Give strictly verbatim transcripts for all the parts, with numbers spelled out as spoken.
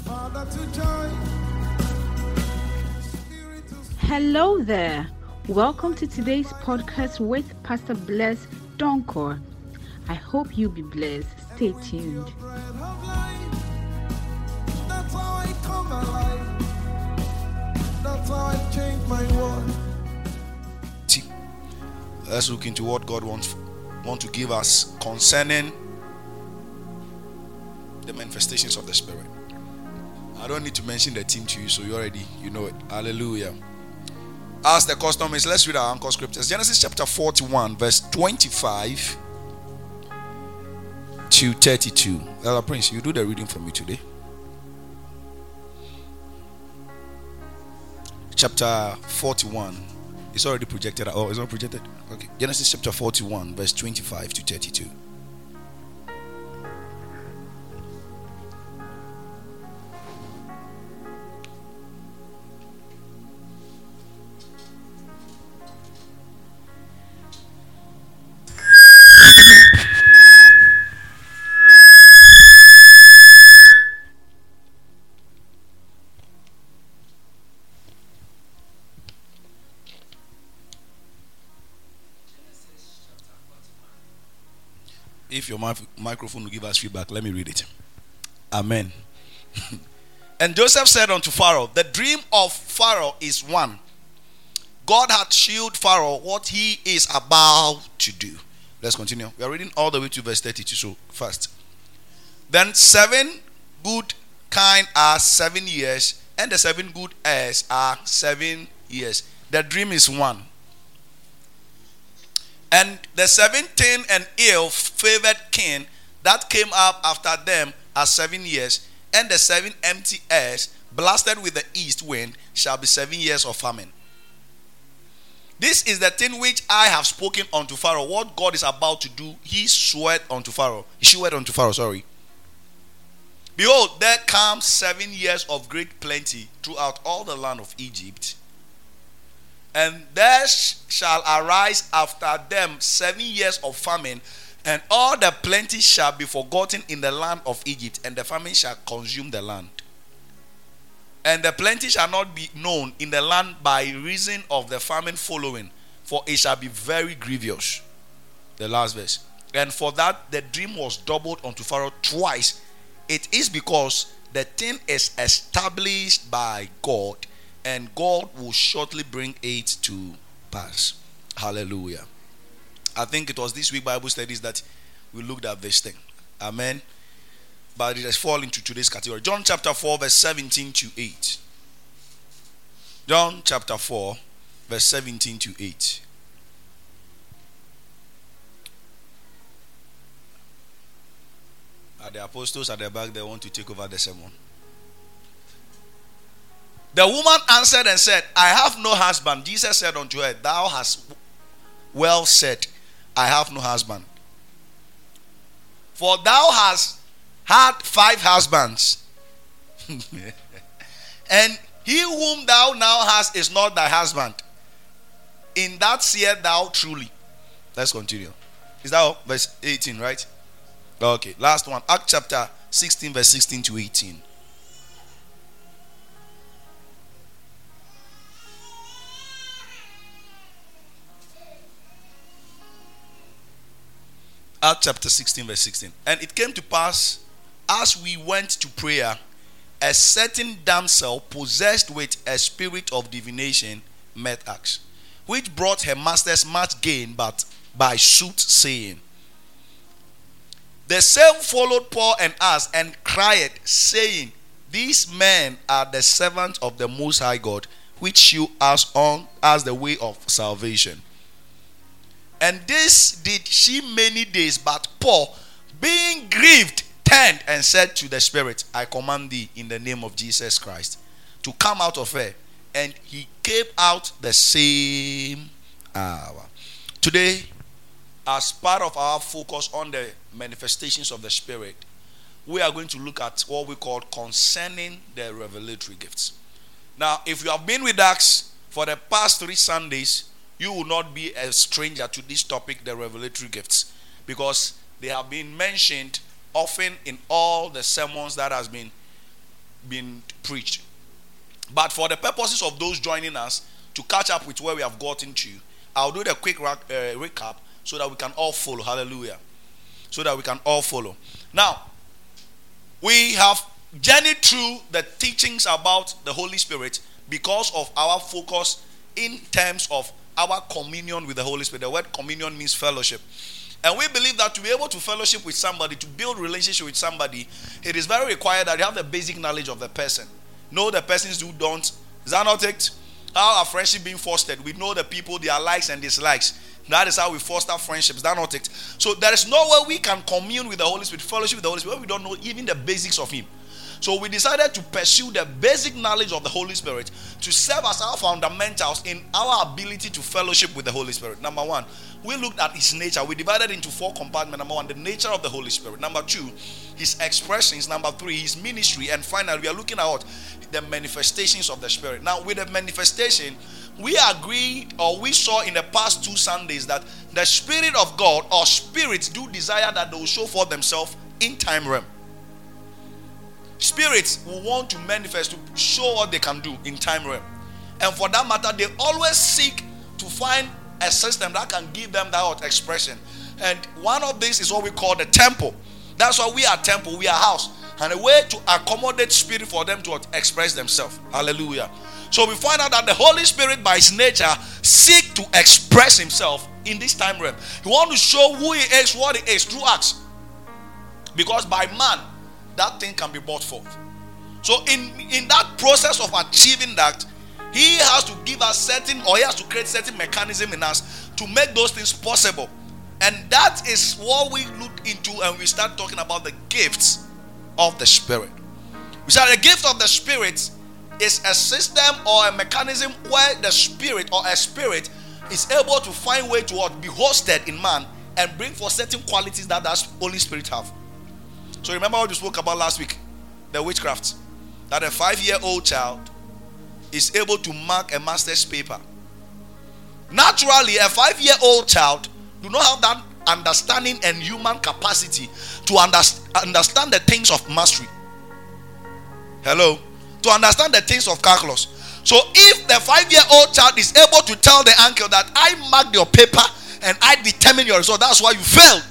Hello there. Welcome to today's podcast with Pastor Bless Donkor. I hope you'll be blessed. Stay tuned. That's how I come alive. That's how I change my world. Let's look into what God wants want to give us concerning the manifestations of the Spirit. I don't need to mention the team to you, so you already you know it. Hallelujah. As the custom is, let's read our anchor scriptures. Genesis chapter forty-one, verse twenty-five to thirty-two. Elder Prince, you do the reading for me today. Chapter forty-one. It's already projected. Oh, it's not projected. Okay. Genesis chapter forty-one, verse twenty-five to thirty-two. If your mic- microphone will give us feedback, let me read it. Amen. And Joseph said unto Pharaoh, the dream of Pharaoh is one. God had shewed Pharaoh what he is about to do. Let's continue. We are reading all the way to verse thirty-two, so fast. Then seven good kine are seven years, and the seven good heirs are seven years. The dream is one. And the seventeen and ill favored king that came up after them are seven years, and the seven empty heirs, blasted with the east wind, shall be seven years of famine. This is the thing which I have spoken unto Pharaoh. What God is about to do, he swore unto Pharaoh. He swore unto Pharaoh, sorry. Behold, there come seven years of great plenty throughout all the land of Egypt. And there shall arise after them seven years of famine, and all the plenty shall be forgotten in the land of Egypt, and the famine shall consume the land. And the plenty shall not be known in the land by reason of the famine following, for it shall be very grievous. The last verse. And for that the dream was doubled unto Pharaoh twice. It is because the thing is established by God, and God will shortly bring it to pass. Hallelujah. I think it was this week Bible studies that we looked at this thing. Amen. But it has fallen into today's category. John chapter four, verse seventeen to eight. John chapter four, verse seventeen to eight. Are the apostles at the back, they want to take over the sermon? The woman answered and said, I have no husband. Jesus said unto her, thou hast well said, I have no husband. For thou hast had five husbands, and he whom thou now hast is not thy husband. In that sayest thou truly. Let's continue. Is that all? Verse eighteen, right? Okay, last one. Acts chapter sixteen, verse sixteen to eighteen. Acts chapter sixteen, verse sixteen. And it came to pass, as we went to prayer, a certain damsel possessed with a spirit of divination met us, which brought her masters much gain, but by soothsaying. The same followed Paul and us, and cried, saying, these men are the servants of the Most High God, which shew us on as the way of salvation. And this did she many days, but Paul, being grieved, turned and said to the spirit, I command thee in the name of Jesus Christ to come out of her. And he came out the same hour. Today, as part of our focus on the manifestations of the Spirit, we are going to look at what we call concerning the revelatory gifts. Now, if you have been with us for the past three Sundays, you will not be a stranger to this topic, the revelatory gifts, because they have been mentioned often in all the sermons that has been been preached. But for the purposes of those joining us to catch up with where we have gotten to, I'll do the quick uh, recap so that we can all follow. Hallelujah. So that we can all follow. Now, we have journeyed through the teachings about the Holy Spirit because of our focus in terms of our communion with the Holy Spirit. The word communion means fellowship. And we believe that to be able to fellowship with somebody, to build relationship with somebody, it is very required that you have the basic knowledge of the person. Know the persons who don't. Is that not it? How our friendship being fostered? We know the people, their likes and dislikes. That is how we foster friendships. Is that not it? So there is no way we can commune with the Holy Spirit, fellowship with the Holy Spirit, when we don't know even the basics of Him. So we decided to pursue the basic knowledge of the Holy Spirit to serve as our fundamentals in our ability to fellowship with the Holy Spirit. Number one, we looked at His nature. We divided into four compartments. Number one, the nature of the Holy Spirit. Number two, His expressions. Number three, His ministry. And finally, we are looking at what? The manifestations of the Spirit. Now, with the manifestation, we agreed, or we saw in the past two Sundays, that the Spirit of God, or spirits, do desire that they will show forth themselves in time realm. Spirits will want to manifest, to show what they can do in time realm. And for that matter, they always seek to find a system that can give them that expression. And one of these is what we call the temple. That's why we are temple, we are house. And a way to accommodate spirit for them to express themselves. Hallelujah. So we find out that the Holy Spirit by His nature seek to express Himself in this time realm. He wants to show who He is, what He is through acts. Because by man, that thing can be brought forth. So in, in that process of achieving that, He has to give us certain, or He has to create certain mechanism in us to make those things possible. And that is what we look into, and we start talking about the gifts of the Spirit. We said the gift of the Spirit is a system or a mechanism where the Spirit or a spirit is able to find way to what? Be hosted in man and bring forth certain qualities that the Holy Spirit have. So remember what we spoke about last week, the witchcraft, that a five-year-old child is able to mark a master's paper. Naturally, a five-year-old child do not have that understanding and human capacity to underst- understand the things of mastery. Hello? To understand the things of calculus. So if the five-year-old child is able to tell the uncle that I marked your paper and I determined your result, that's why you failed.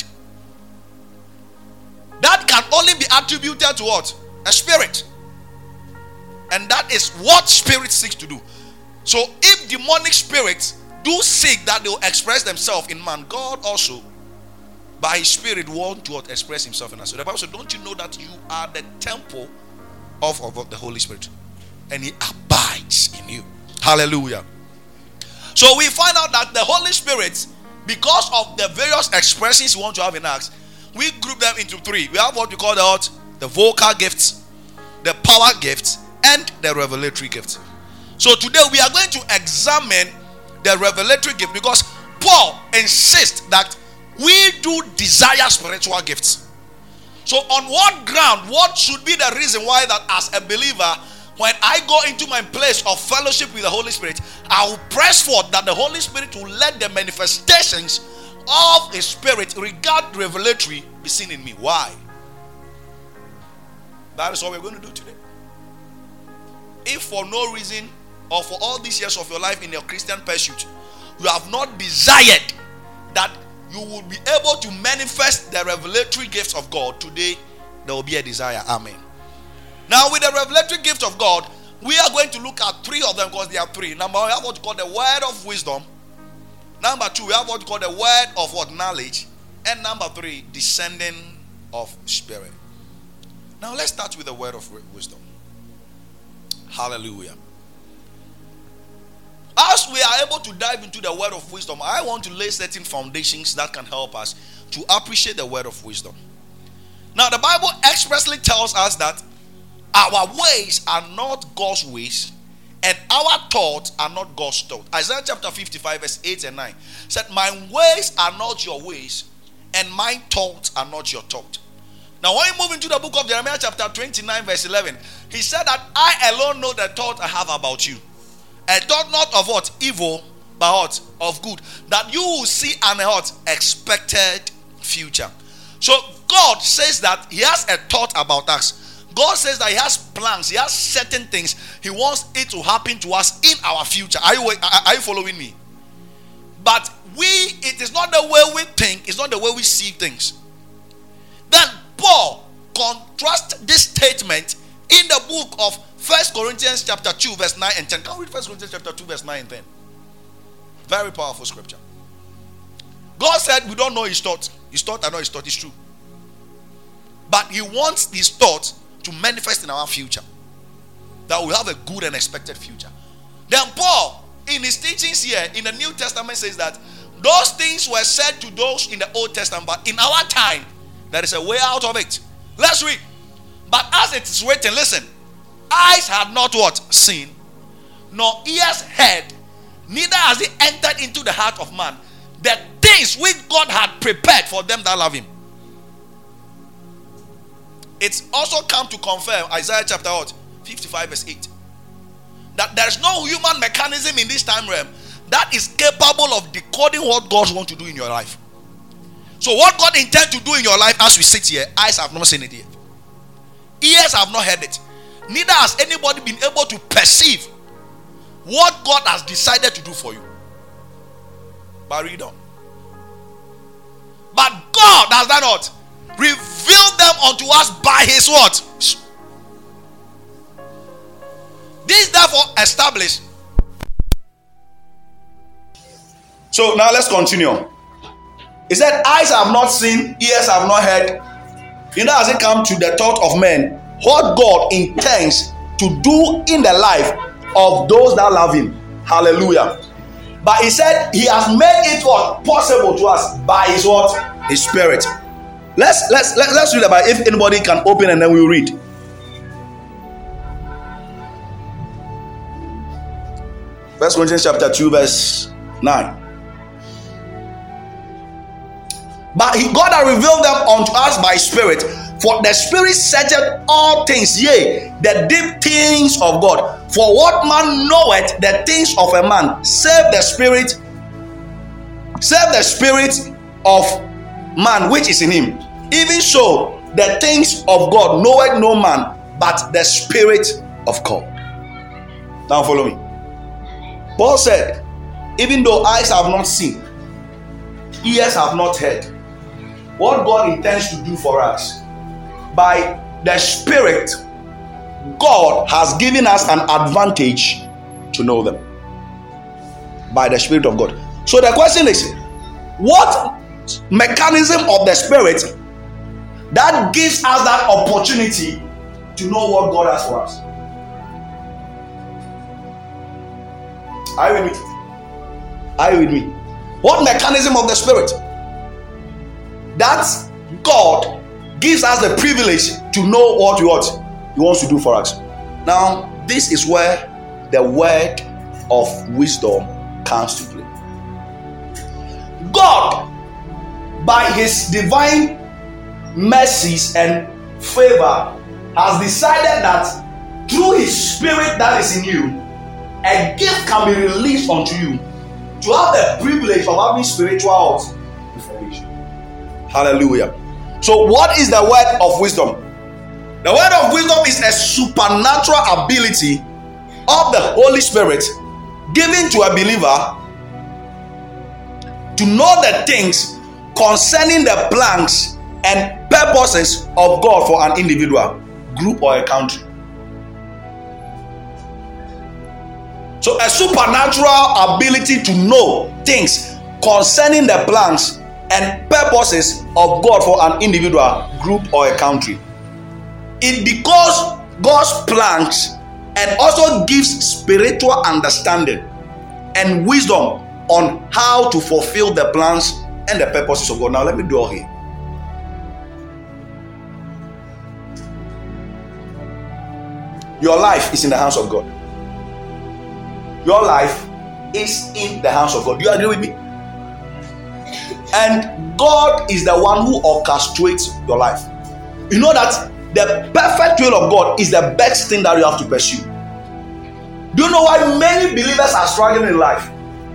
That can only be attributed to what? A spirit. And that is what spirit seeks to do. So if demonic spirits do seek that they will express themselves in man, God also by His Spirit want to express Himself in us. So the Bible says, don't you know that you are the temple of, of the Holy Spirit, and He abides in you? Hallelujah. So we find out that the Holy Spirit, because of the various expressions we want to have in us, we group them into three. We have what we call the what? The vocal gifts, the power gifts, and the revelatory gifts. So today we are going to examine the revelatory gift, because Paul insists that we do desire spiritual gifts. So on what ground, what should be the reason why that as a believer, when I go into my place of fellowship with the Holy Spirit, I will press forth that the Holy Spirit will let the manifestations of His Spirit, regard revelatory, be seen in me. Why? That is what we're going to do today. If for no reason, or for all these years of your life in your Christian pursuit, you have not desired that you will be able to manifest the revelatory gifts of God, today there will be a desire. Amen. Now with the revelatory gift of God, we are going to look at three of them, because there are three. Number one, we have what we call the word of wisdom. Number two, we have what we call the word of what? Knowledge. And number three, descending of spirit. Now let's start with the word of wisdom. Hallelujah. As we are able to dive into the word of wisdom, I want to lay certain foundations that can help us to appreciate the word of wisdom. Now the Bible expressly tells us that our ways are not God's ways, and our thoughts are not God's thoughts. Isaiah chapter fifty-five verse eight and nine said, my ways are not your ways, and my thoughts are not your thoughts. Now when you move into the book of Jeremiah chapter twenty-nine verse eleven, he said that I alone know the thought I have about you. A thought not of what? Evil, but what? Of good. That you will see an what? Expected future. So God says that He has a thought about us. God says that He has plans, He has certain things He wants it to happen to us in our future. Are you, are you following me? But we, it is not the way we think, it's not the way we see things. Then Paul contrasts this statement in the book of First Corinthians chapter two verse nine and ten. Can we read First Corinthians chapter two verse nine and ten? Very powerful scripture. God said we don't know His thoughts. His thought I know His thought is true. But He wants His thought to manifest in our future. That we have a good and expected future. Then Paul, in his teachings here in the New Testament, says that those things were said to those in the Old Testament, but in our time, there is a way out of it. Let's read. But as it is written, listen, eyes had not what? Seen, nor ears heard, neither has it entered into the heart of man, the things which God had prepared for them that love Him. It's also come to confirm Isaiah chapter what? fifty-five verse eight. That there is no human mechanism in this time realm that is capable of decoding what God wants to do in your life. So what God intends to do in your life as we sit here, eyes have not seen it yet. Ears have not heard it. Neither has anybody been able to perceive what God has decided to do for you. But read on. But God has done what? Revealed them unto us by His what? This therefore established. So now let's continue. He said, eyes have not seen, ears have not heard, neither has it come to the thought of men what God intends to do in the life of those that love Him. Hallelujah. But He said He has made it what? Possible to us by His what? His Spirit. Let's let's let's, let's read about it. If anybody can open and then we'll read. First Corinthians chapter two verse nine. But he, God hath revealed them unto us by Spirit, for the Spirit searcheth all things, yea, the deep things of God. For what man knoweth the things of a man, save the Spirit, save the Spirit of man which is in him. Even so, the things of God knoweth no man, but the Spirit of God. Now follow me. Paul said, even though eyes have not seen, ears have not heard, what God intends to do for us, by the Spirit, God has given us an advantage to know them. By the Spirit of God. So the question is, what mechanism of the Spirit that gives us that opportunity to know what God has for us? Are you with me? Are you with me? What mechanism of the Spirit that God gives us the privilege to know what we want, He wants to do for us? Now, this is where the word of wisdom comes to play. God, by His divine mercies and favor, has decided that through His Spirit that is in you, a gift can be released unto you to have the privilege of having spiritual information. Hallelujah. So what is the word of wisdom? The word of wisdom is a supernatural ability of the Holy Spirit given to a believer to know the things concerning the plans and purposes of God for an individual, group, or a country. So a supernatural ability to know things concerning the plans and purposes of God for an individual, group, or a country. It because God's plans and also gives spiritual understanding and wisdom on how to fulfill the plans and the purposes of God. Now let me draw here. Your life is in the hands of God. Your life is in the hands of God. Do you agree with me? And God is the one who orchestrates your life. You know that the perfect will of God is the best thing that you have to pursue. Do you know why many believers are struggling in life?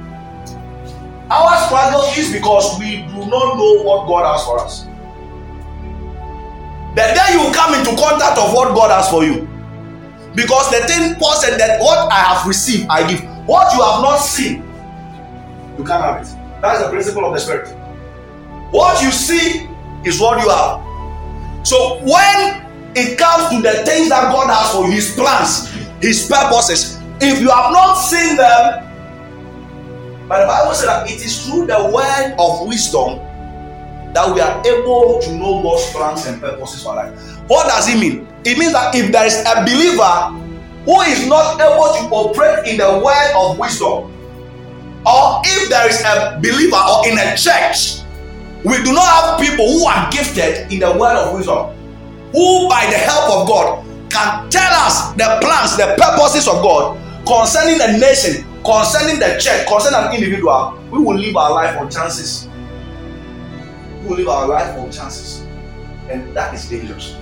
Our struggle is because we do not know what God has for us. the day you come into contact of what God has for you. Because the thing Paul said that what I have received, I give. What you have not seen, you can't have it. That's the principle of the Spirit. What you see is what you have. So when it comes to the things that God has for you, His plans, His purposes, if you have not seen them, but the Bible says that it is through the word of wisdom that we are able to know God's plans and purposes for life. What does it mean? It means that if there is a believer who is not able to operate in the word of wisdom, or if there is a believer or in a church, we do not have people who are gifted in the word of wisdom, who by the help of God can tell us the plans, the purposes of God concerning the nation, concerning the church, concerning an individual. We will live our life on chances. We will live our life on chances. And that is dangerous.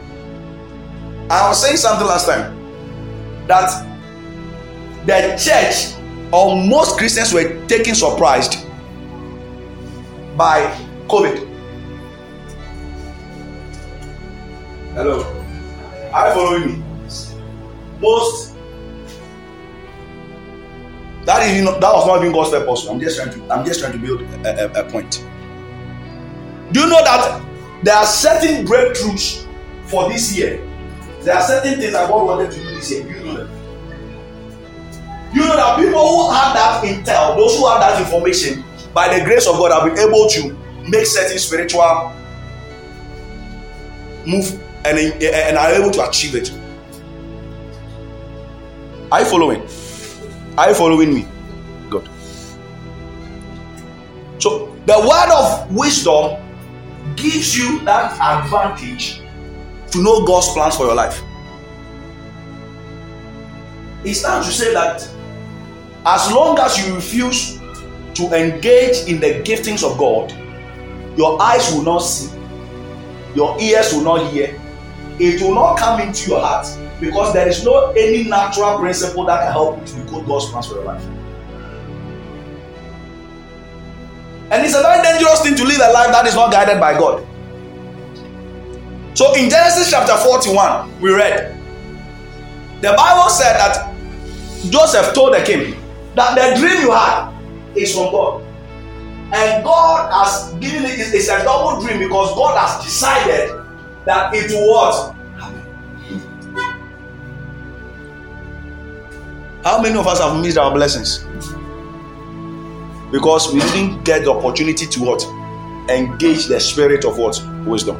I was saying something last time, that the church or most Christians were taken surprised by COVID. Hello, are you following me? Most that is not, that was not even God's purpose. I'm just trying to I'm just trying to build a, a, a point. Do you know that there are certain breakthroughs for this year? There are certain things that God wanted to do this year. You know that. You know that people who have that intel, those who have that information, by the grace of God, have been able to make certain spiritual move and, and are able to achieve it. Are you following? Are you following me? Good. So the word of wisdom gives you that advantage to know God's plans for your life. It's time to say that as long as you refuse to engage in the giftings of God, your eyes will not see, your ears will not hear, it will not come into your heart, because there is no any natural principle that can help you to decode God's plans for your life. And it's a very dangerous thing to live a life that is not guided by God. So in Genesis chapter forty-one, we read, the Bible said that Joseph told the king that the dream you had is from God. And God has given it, it's a double dream, because God has decided that it will what? How many of us have missed our blessings? Because we didn't get the opportunity to what? Engage the spirit of what? Wisdom.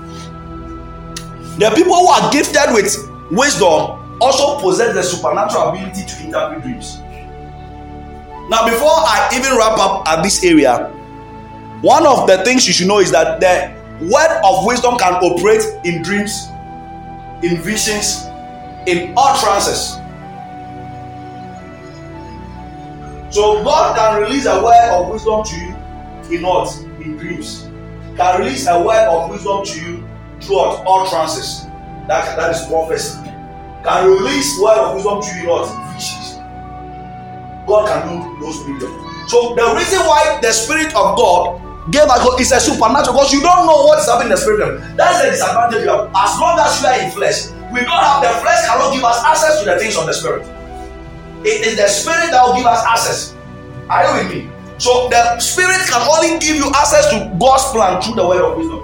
The people who are gifted with wisdom also possess the supernatural ability to interpret dreams. Now, before I even wrap up at this area, one of the things you should know is that the word of wisdom can operate in dreams, in visions, in all trances. So God can release a word of wisdom to you in what? In dreams. Can release a word of wisdom to you throughout all trances. That, that is prophecy. Can release word of wisdom to you in what? Visions. God can do those things. So the reason why the Spirit of God gave us God is a supernatural, because you don't know what is happening in the spirit. That's the disadvantage you have. As long as you are in flesh, we don't have, the flesh cannot give us access to the things of the Spirit. It is the Spirit that will give us access. Are you with me? So the Spirit can only give you access to God's plan through the word of wisdom.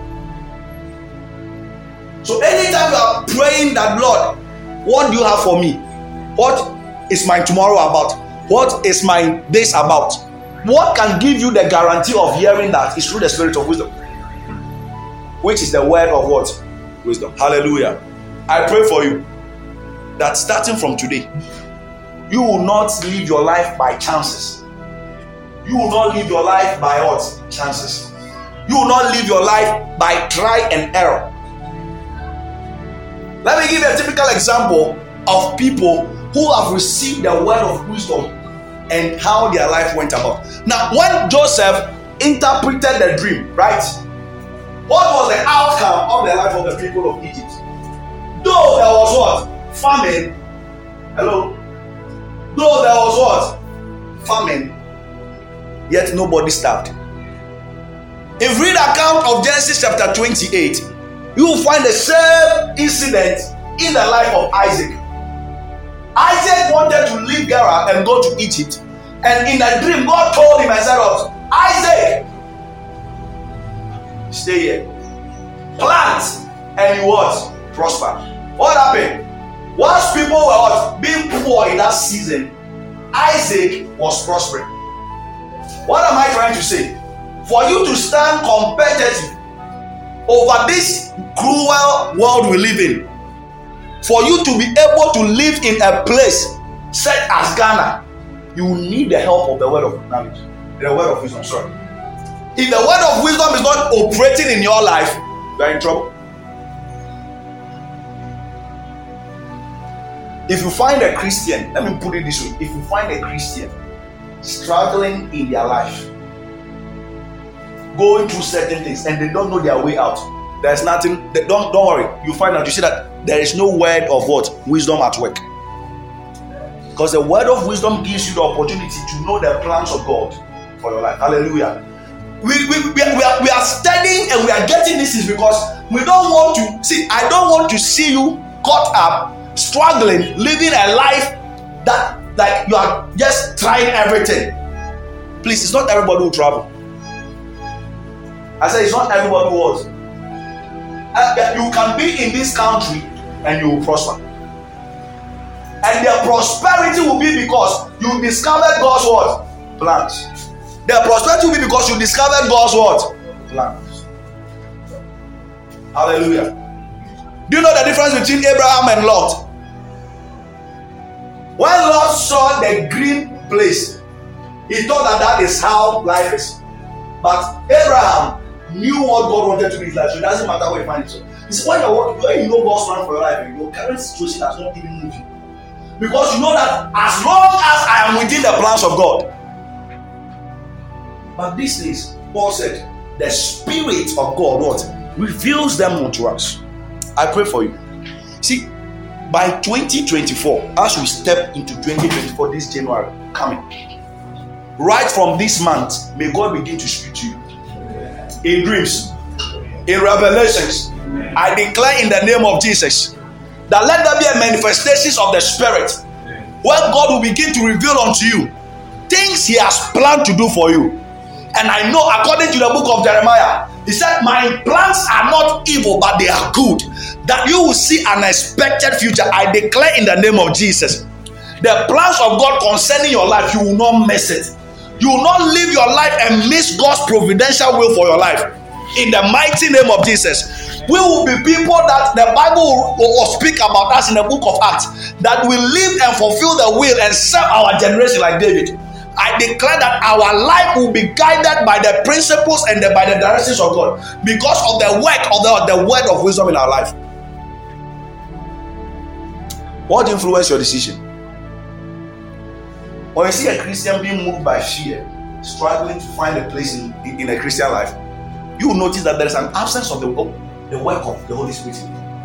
So anytime you are praying that, Lord, what do you have for me? What is my tomorrow about? What is my days about? What can give you the guarantee of hearing that is through the Spirit of wisdom, which is the word of what? Wisdom. Hallelujah. I pray for you that starting from today, you will not live your life by chances. You will not live your life by what? Chances. You will not live your life by try and error. Let me give you a typical example of people who have received the word of wisdom and how their life went about. Now, when Joseph interpreted the dream, right? What was the outcome of the life of the people of Egypt? Though there was what? Famine. Hello? Though there was what? Famine. Yet nobody starved. If you read the account of Genesis chapter twenty-eight, you will find the same incident in the life of Isaac. Isaac wanted to leave Gerar and go to Egypt. And in a dream, God told him and said, Isaac, stay here. Plant and you what? Prosper. What happened? Once people were what? Being poor in that season, Isaac was prospering. What am I trying to say? For you to stand competitive over this cruel world we live in, for you to be able to live in a place such as Ghana, you need the help of the word of knowledge, the word of wisdom. Sorry. If the word of wisdom is not operating in your life, you are in trouble. If you find a Christian, let me put it this way: if you find a Christian struggling in their life, going through certain things, and they don't know their way out, there's nothing. They, don't don't worry. You find out. You see that there is no word of what? Wisdom at work. Because the word of wisdom gives you the opportunity to know the plans of God for your life. Hallelujah. We, we, we, are, we are studying and we are getting this is because we don't want to see. I don't want to see you caught up, struggling, living a life that like you are just trying everything. Please, it's not everybody who travel. I said it's not everybody who was. You can be in this country and you will prosper. And their prosperity will be because you discovered God's what? Plans. Their prosperity will be because you discovered God's what? Plans. Hallelujah. Do you know the difference between Abraham and Lot? When Lot saw the green place, he thought that that is how life is. But Abraham knew what God wanted to do in his life, so it doesn't matter where you find it. You see, when you're working, when you know God's plan for your life, your current situation has not even moved you. Because you know that as long as I am within the plans of God. But these days, Paul said, the Spirit of God what? Reveals them unto us. I pray for you. See, by twenty twenty-four, as we step into twenty twenty-four, this January coming, right from this month, may God begin to speak to you. In dreams, in revelations, I declare in the name of Jesus that let there be a manifestations of the Spirit where God will begin to reveal unto you things He has planned to do for you. And I know according to the book of Jeremiah, He said, my plans are not evil, but they are good, that you will see an expected future. I declare in the name of Jesus, the plans of God concerning your life, you will not miss it. You will not live your life and miss God's providential will for your life. In the mighty name of Jesus. We will be people that the Bible will, will speak about us in the book of Acts, that will live and fulfill the will and serve our generation like David. I declare that our life will be guided by the principles and the, by the directions of God because of the work of the, the word of wisdom in our life. What influences your decision? When you see a Christian being moved by fear, struggling to find a place in, in, in a Christian life, you will notice that there is an absence of the, the work of the Holy Spirit.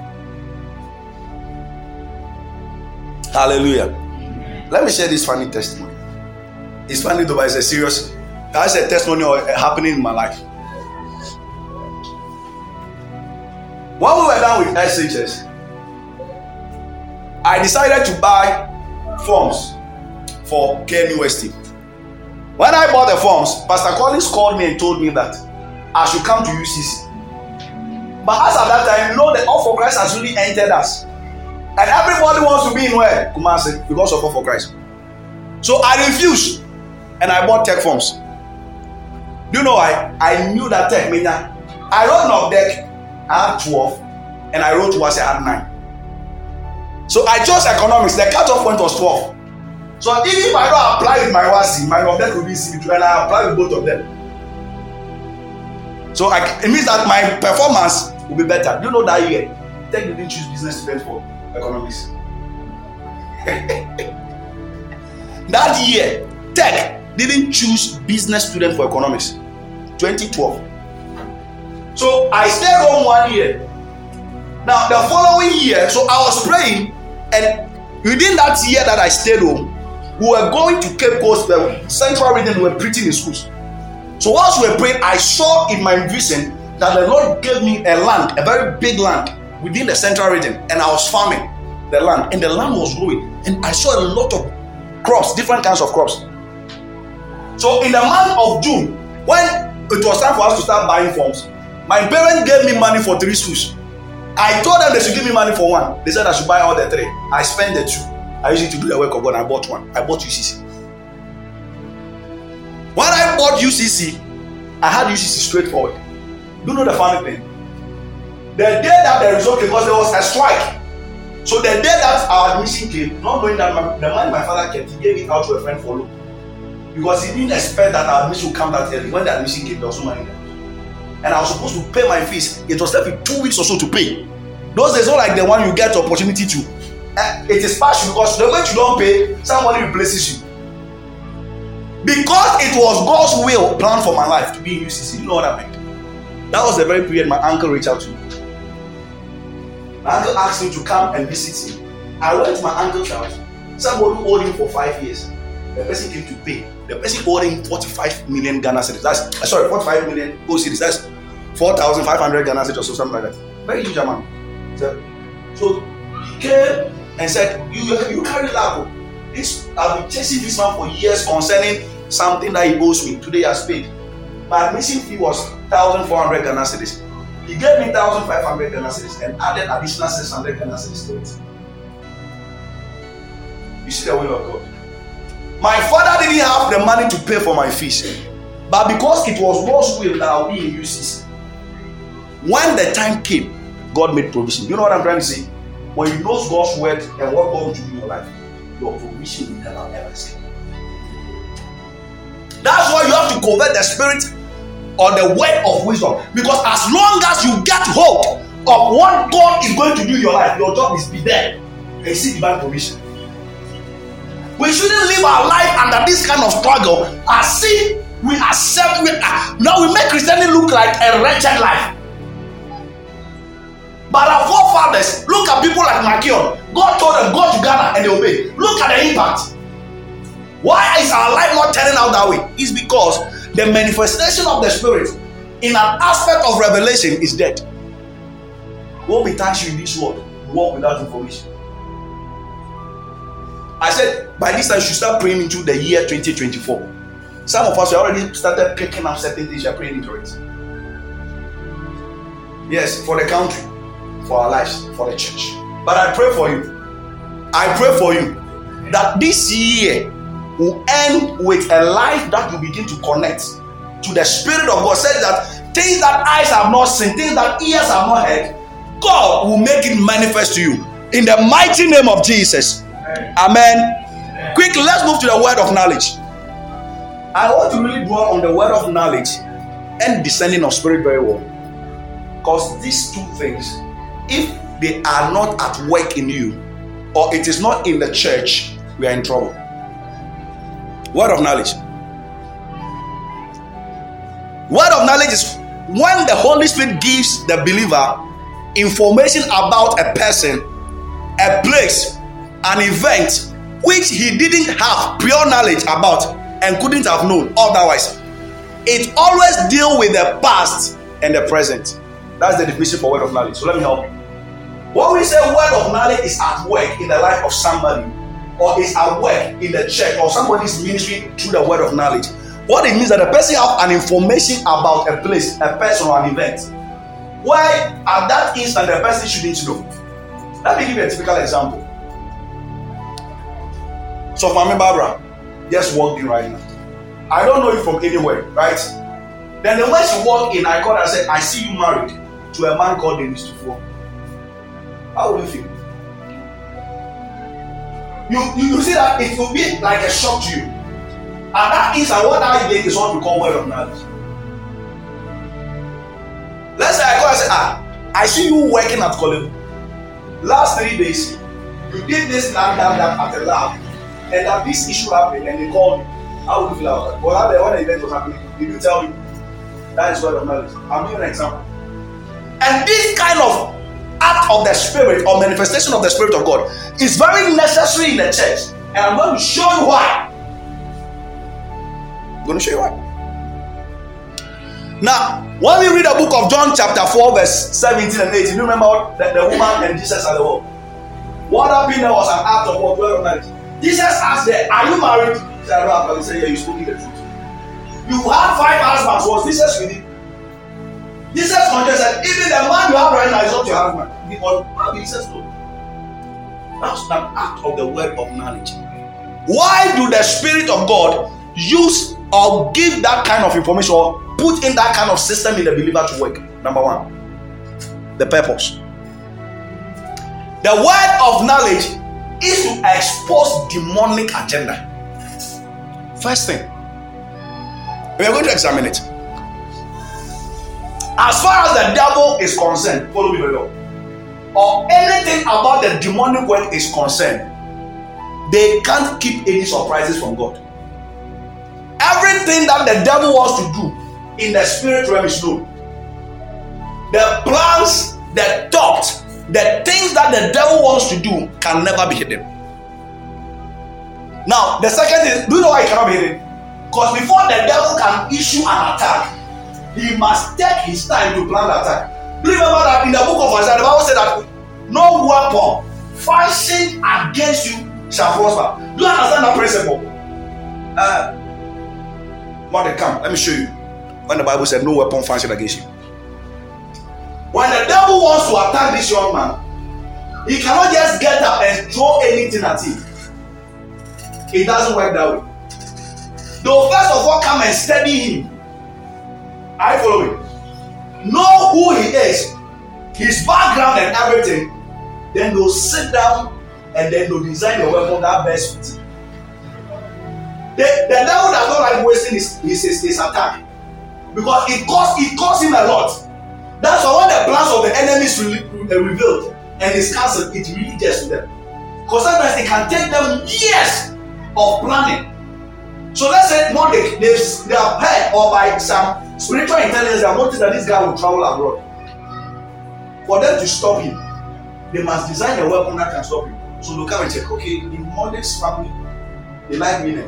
Hallelujah. Amen. Let me share this funny testimony. It's funny though, but it's a serious, that's a testimony happening in my life. When we were done with S H S, I decided to buy forms for K N U S T. When I bought the forms, Pastor Collins called me and told me that I should come to U C C. But as at that time, you know, the All for Christ has really entered us. And everybody wants to be in where? Kumasi, because of All for Christ. So I refused. And I bought tech forms. Do you know why? I knew that tech meant that I wrote Nobdeck, I had twelve, and I wrote was I had nine. So I chose economics. The cutoff point was twelve. So even if I don't apply with my W A S I, my Nobdeck will be C B two, and I apply with both of them. So I, it means that my performance will be better. Do you know that year? Tech didn't choose business students for economics. That year, Tech didn't choose business student for economics. twenty twelve. So I stayed home one year. Now the following year, so I was praying, and within that year that I stayed home, we were going to Cape Coast, the central region, we were preaching in schools. So whilst we were praying, I saw in my vision that the Lord gave me a land, a very big land within the central region, and I was farming the land, and the land was growing, and I saw a lot of crops, different kinds of crops. So in the month of June, when it was time for us to start buying forms, my parents gave me money for three schools. I told them they should give me money for one. They said I should buy all the three. I spent the two. I used it to do the work of God. I bought one. I bought U C C. When I bought U C C, I had U C C straightforward. Do you know the funny thing? The day that the result came, because there was a strike. So the day that our admission came, not knowing that my, the money my father kept, he gave it out to a friend for loan. Because he didn't expect that our admission would come that early. When the admission came, there was no money there. And I was supposed to pay my fees. It was left with two weeks or so to pay. Those days, not like the one you get the opportunity to. Uh, it is partial because the moment you don't pay, somebody replaces you. Because it was God's will planned for my life to be in U C C. You know what I meant? That was the very period my uncle reached out to me. My uncle asked me to come and visit him. I went to my uncle's house. Somebody owed him for five years. The person came to pay. The person owed him forty-five million Ghana cedis. That's uh, sorry, forty-five million O cedis. That's four thousand five hundred Ghana cedis or so, something like that. Very huge amount. So, so he came and said, "You you carry that. This I've been chasing this man for years concerning something that he owes me. Today he has paid. My admission fee was one thousand four hundred Ghana cedis. He gave me one thousand five hundred Ghana cedis and added additional six hundred Ghana cedis to it. You see the will of God. My father didn't have the money to pay for my fees, but because it was God's will that I'll be in U C C, when the time came, God made provision. You know what I'm trying to say? When you know God's word and what God will do in your life, your provision will never ever escape. That's why you have to convert the spirit or the word of wisdom, because as long as you get hold of what God is going to do in your life, your job is be there and see divine provision. We shouldn't live our life under this kind of struggle as if we accept. We are, now we make Christianity look like a wretched life. But our forefathers, look at people like Makion. God told them, go to Ghana, and they obeyed. Look at the impact. Why is our life not turning out that way? It's because the manifestation of the Spirit in an aspect of revelation is dead. What we touch you in this world, walk without information. I said, by this time, you should start praying into the year twenty twenty-four. Some of us have already started picking up certain things, you're praying into it. Yes, for the country, for our lives, for the church. But I pray for you. I pray for you that this year will end with a life that will begin to connect to the Spirit of God. Said that things that eyes have not seen, things that ears have not heard, God will make it manifest to you. In the mighty name of Jesus. Amen. Amen. Quickly, let's move to the word of knowledge. I want to really dwell on the word of knowledge and discerning of spirit very well. Because these two things, if they are not at work in you, or it is not in the church, we are in trouble. Word of knowledge. Word of knowledge is when the Holy Spirit gives the believer information about a person, a place, an event which he didn't have pure knowledge about and couldn't have known otherwise. It always deals with the past and the present. That's the definition for word of knowledge. So let me help you. When we say word of knowledge is at work in the life of somebody, or is at work in the church, or somebody's ministry through the word of knowledge, what it means that the person has an information about a place, a person, or an event, why at that instant the person shouldn't know. Let me give you a typical example. So, Mama Barbara just walked in right now. I don't know you from anywhere, right? Then the way she walked in, I called her and said, I see you married to a man called Dennis Tufo. How would you feel? You, you, you see that it will be like a shock to you. And that is what I did is what we call word of knowledge. Let's say I call and say, ah, I see you working at Kolebu. Last three days, you did this, that, that, that at the lab. And that this issue happened and they called me. How would you feel about that? Well, when the event was happening, did you tell me? That is word of knowledge. I'll give you an example. And this kind of act of the Spirit or manifestation of the Spirit of God is very necessary in the church. And I'm going to show you why. I'm going to show you why. Now, when we read the book of John chapter four verse seventeen and eighteen, you remember what the, the woman and Jesus at the home. What happened there was an act of what? Word of knowledge. Jesus asked her, are you married? She said, no. He said, yeah, you spoke the truth. You had five husbands. Was Jesus with you? Jesus said, even the man you have right now is not your husband. Because Jesus told. That's an act of the word of knowledge. Why do the Spirit of God use or give that kind of information or put in that kind of system in the believer to work? Number one, the purpose. The word of knowledge is to expose demonic agenda. First thing, we are going to examine it. As far as the devil is concerned, follow me very well, or anything about the demonic work is concerned, they can't keep any surprises from God. Everything that the devil wants to do in the spirit realm is known. The plans, the thoughts, the things that the devil wants to do can never be hidden. Now, the second is, do you know why it cannot be hidden? Because before the devil can issue an attack, he must take his time to plan the attack. Do you remember that in the book of Isaiah, the Bible said that no weapon fashioned against you shall prosper. Do you understand that principle? Uh, Mother, come, let me show you. When the Bible said no weapon fashioned against you. When the devil wants to attack this young man, he cannot just get up and throw anything at him. It doesn't work that way. They'll first of all come and study him. Are you following? Know who he is, his background and everything. Then they'll sit down and then they'll design a weapon that best fits him. The, the devil does not like wasting his, his, his, his attack because it costs it costs him a lot. That's why when the plans of the enemies re- re- revealed and is cancelled, it really gets to them. Because sometimes it can take them years of planning. So let's say one day they, they are heard or by some spiritual intelligence they have noticed that this guy will travel abroad. For them to stop him, they must design a weapon that can stop him. So they'll come and check, okay, in Monday's family, they like women.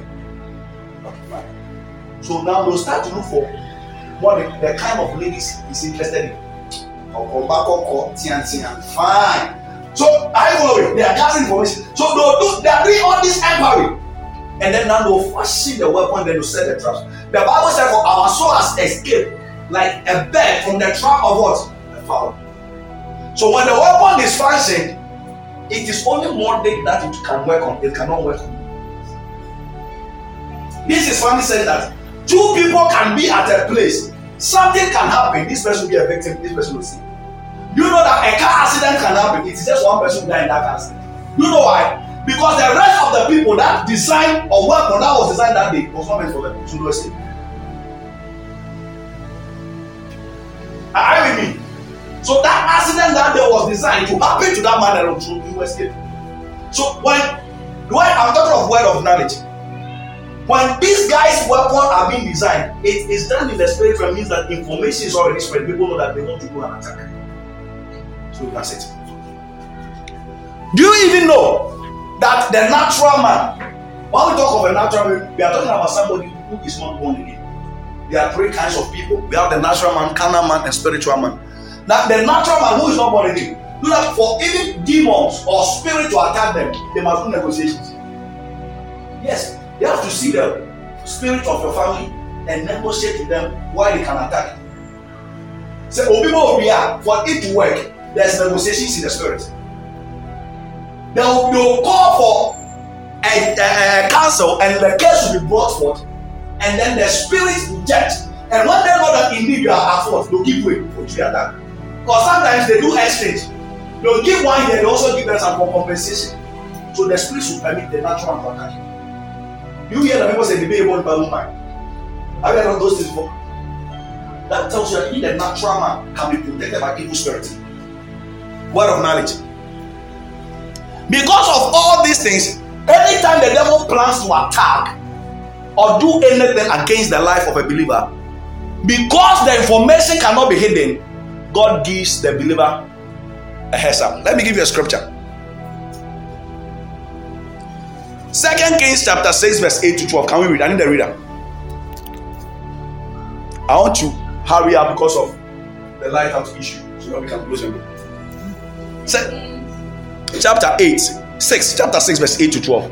So now they'll start to look for what the, the kind of ladies he's interested in. Fine. So I follow. They are gathering information. So they'll do, they are doing all this inquiry. And then now they'll fashion the weapon, then they'll set the traps. The Bible says, for our soul has escaped like a bird from the trap of what? A fowl. So when the weapon is fashioned, it is only one day that it can work on. It cannot work on. This is funny saying that two people can be at a place. Something can happen. This person will be a victim. This person will see. You know that a car accident can happen. It is just one person who died in that car accident. You know why? Because the rest of the people that designed or weapon that was designed that day was not meant for them. So no escape. Are you with me? So that accident that day was designed to happen to that man alone. So you escape. So when, when I'm talking of word of knowledge, when these guys' weapons are being designed, it is done in the spirit realm, means that information is already spread. People know that they want to go and attack. So that's it. Do you even know that the natural man, when we talk of a natural man, we are talking about somebody who is not born again. There are three kinds of people. We have the natural man, carnal man, and spiritual man. Now, the natural man who is not born again, do that for even demons or spirit to attack them, they must do negotiations. Yes. You have to see the spirit of your family and negotiate with them why they can attack you. Say, oh, people will react. For it to work, there's negotiations in the spirit. They will, they will call for a, a, a council and the case will be brought forth. And then the spirits will judge. And when they know that indeed you are at fault, they'll give way for the attack. Because sometimes they do exchange. They'll give one here, they also give them some compensation. So the spirits will permit the natural to attack you. You hear the people say the baby born by woman. Have you heard those things before? That tells you that even the natural man can be protected by evil spirits. Word of knowledge. Because of all these things, anytime the devil plans to attack or do anything against the life of a believer, because the information cannot be hidden, God gives the believer a heads up. Let me give you a scripture. Second Kings chapter six verse eight to twelve. Can we read? I need the reader. I want you hurry up because of the lighthouse issue, so that we can close the book. Say, chapter eight, six, chapter six, verse eight to twelve.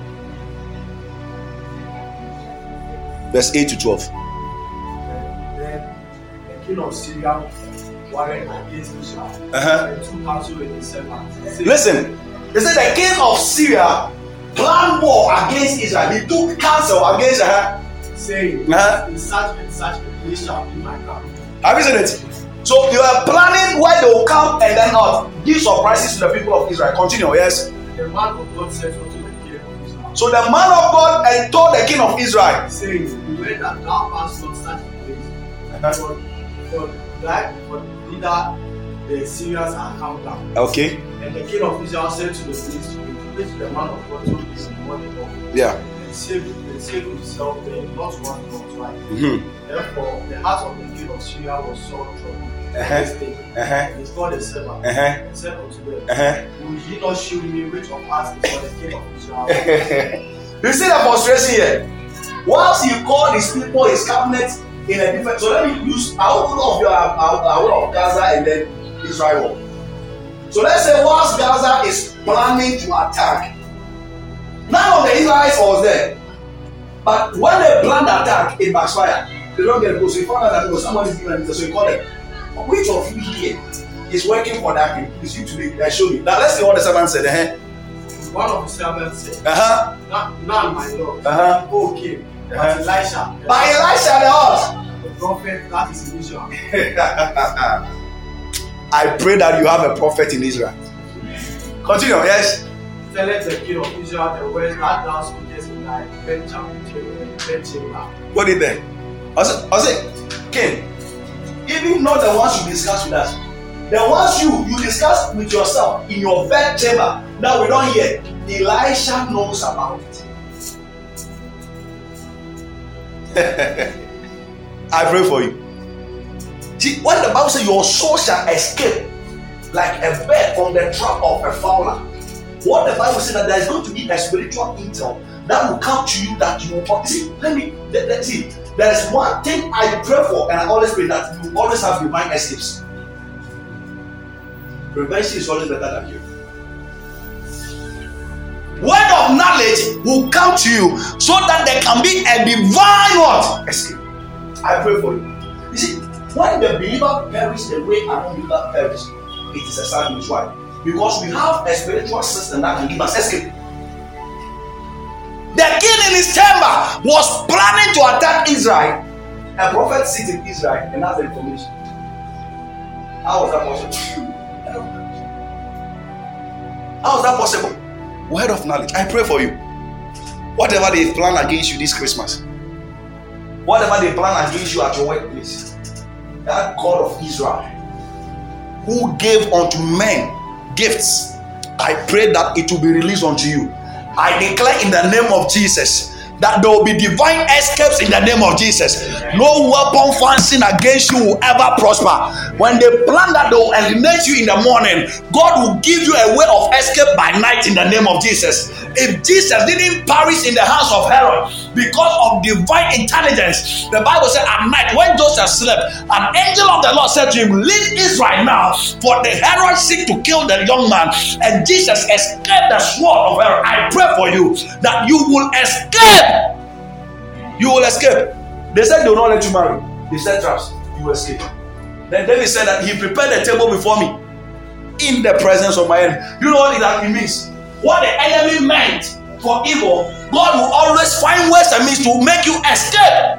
Verse eight to twelve. Then the king of Syria warred against Israel Uh-huh. and took counsel with his servants. Listen, they said the king of Syria planned war against Israel. He took counsel against her. Saying, Uh-huh. in such and such a place shall be my camp. Have you seen it? So you are planning where they will come and then out give surprises to the people of Israel. Continue, yes. The man of God said unto the king of Israel, So the man of God and told the king of Israel, saying, beware that thou pass not such a place. Uh-huh. For, for that, for thither the Syrians are come down. okay, And the king of Israel said to the priest, which the man of God told him in the morning of, yeah, and saved, and saved himself there, not one nor twice. mm-hmm. Therefore, the heart of the king of Syria was sore troubled. Uh-huh. This day, Uh-huh. and he called the servant Uh-huh. and said unto them, Uh-huh. will ye not shew me which of us is for the king of Israel? You see the frustration here. Once he called his people, his cabinet in a different. So let me use our whole of your our whole of Gaza and then Israel. So let's say once Gaza is planning to attack, none of the Israelites was there. But when they planned the attack, it backfired. They don't get it. So he found out that it was someone is giving them. So he called them. Which of you here is working for that thing? Is you today? They show me. Now let's see what the servant said. Uh-huh. One of the servants said, Uh-huh. None, none, my lord, Uh-huh. O king, but Uh-huh. Elisha, the, By Elisha the what? the prophet that is in Israel. I pray that you have a prophet in Israel. Continue, yes. Telleth the king of Israel the words that thou speakest in thy bedchamber. What did they? I said, I said, King, even not the ones you discuss with us, the ones you you discuss with yourself in your bed chamber. Now we don't hear. Elisha knows about it. I pray for you. See, when the Bible says your soul shall escape like a bird from the trap of a fowler, what the Bible says that there is going to be a spiritual intel that will come to you that you will see. Let me let, let's see. There is one thing I pray for, and I always pray that you always have divine escapes. Prevention is always better than you. Word of knowledge will come to you so that there can be a divine what? Escape. I pray for you. You see, when the believer perishes the way an unbeliever perishes, it is a sad news. Why? Because we have a spiritual system that can give us escape. The king in his chamber was planning to attack Israel. A prophet sits in Israel and has the information. How was that possible? How is that possible? Word of knowledge. I pray for you. Whatever they plan against you this Christmas, whatever they plan against you at your workplace, that God of Israel, who gave unto men gifts, I pray that it will be released unto you. I declare in the name of Jesus that there will be divine escapes in the name of Jesus. No weapon fashioned against you will ever prosper. When they plan that they will eliminate you in the morning, God will give you a way of escape by night in the name of Jesus. If Jesus didn't perish in the hands of Herod because of divine intelligence, the Bible said at night when Joseph slept, an angel of the Lord said to him, leave Israel now, for the Herod seek to kill the young man. And Jesus escaped the sword of Herod. I pray for you that you will escape. You will escape. They said they will not let you marry. They set traps. You will escape. Then David said that he prepared a table before me in the presence of my enemy. You know what that means? What the enemy meant for evil, God will always find ways and means to make you escape.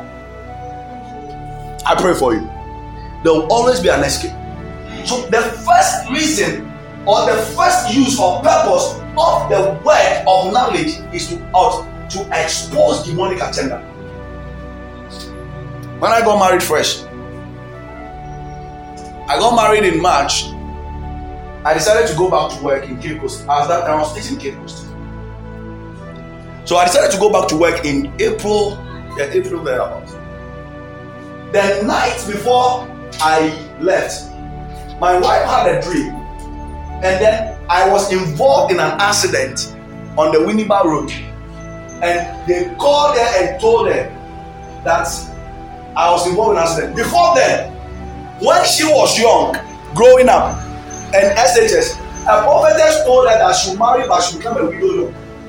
I pray for you. There will always be an escape. So the first reason or the first use or purpose of the word of knowledge is to out to expose demonic agenda. When I got married fresh, I got married in March. I decided to go back to work in Cape Coast. As that I was teaching Cape Coast. So I decided to go back to work in April, yeah, April thereabouts. The night before I left, my wife had a dream, and then I was involved in an accident on the Winneba Road. And they called her and told her that I was involved in an accident. Before then, When she was young, growing up, and S H S, a prophetess told her that she will marry but she will become a widow.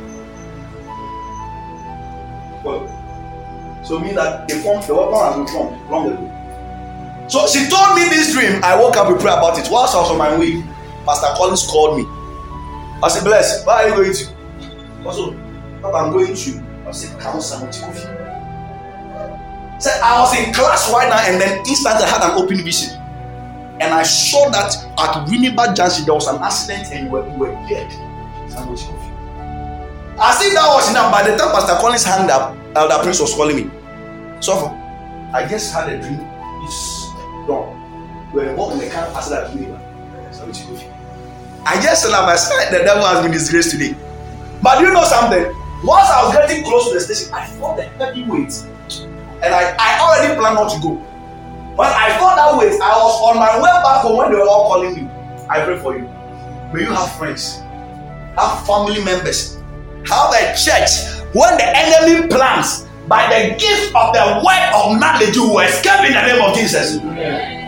Well, so mean that the form, the weapon has been formed long ago. So she told me this dream. I woke up and prayed about it. Whilst I was on my way, Pastor Collins called me. I said, Bless, where are you going to? Also, Papa, I'm going to. I said, come on, coffee. Said I was in class right now, and then instantly I had an open vision. And I saw that at Winnipeg Junction there was an accident and you were, you were dead. Sandwich coffee. As if that was enough, by the time Pastor Collins hung up, Elder Prince was calling me. So I just had a dream. It's done. We were walking in the car passed that Winnipeg. Sandwich coffee. I just said, I said the devil has been disgraced today. But you know something? Once I was getting close to the station, I felt the heavy weight. And I, I already planned not to go. When I felt that weight, I was on my way back home when they were all calling me. I pray for you. May you have friends, have family members, have a church. When the enemy plans, by the gift of the word of knowledge, you will escape in the name of Jesus. Yeah.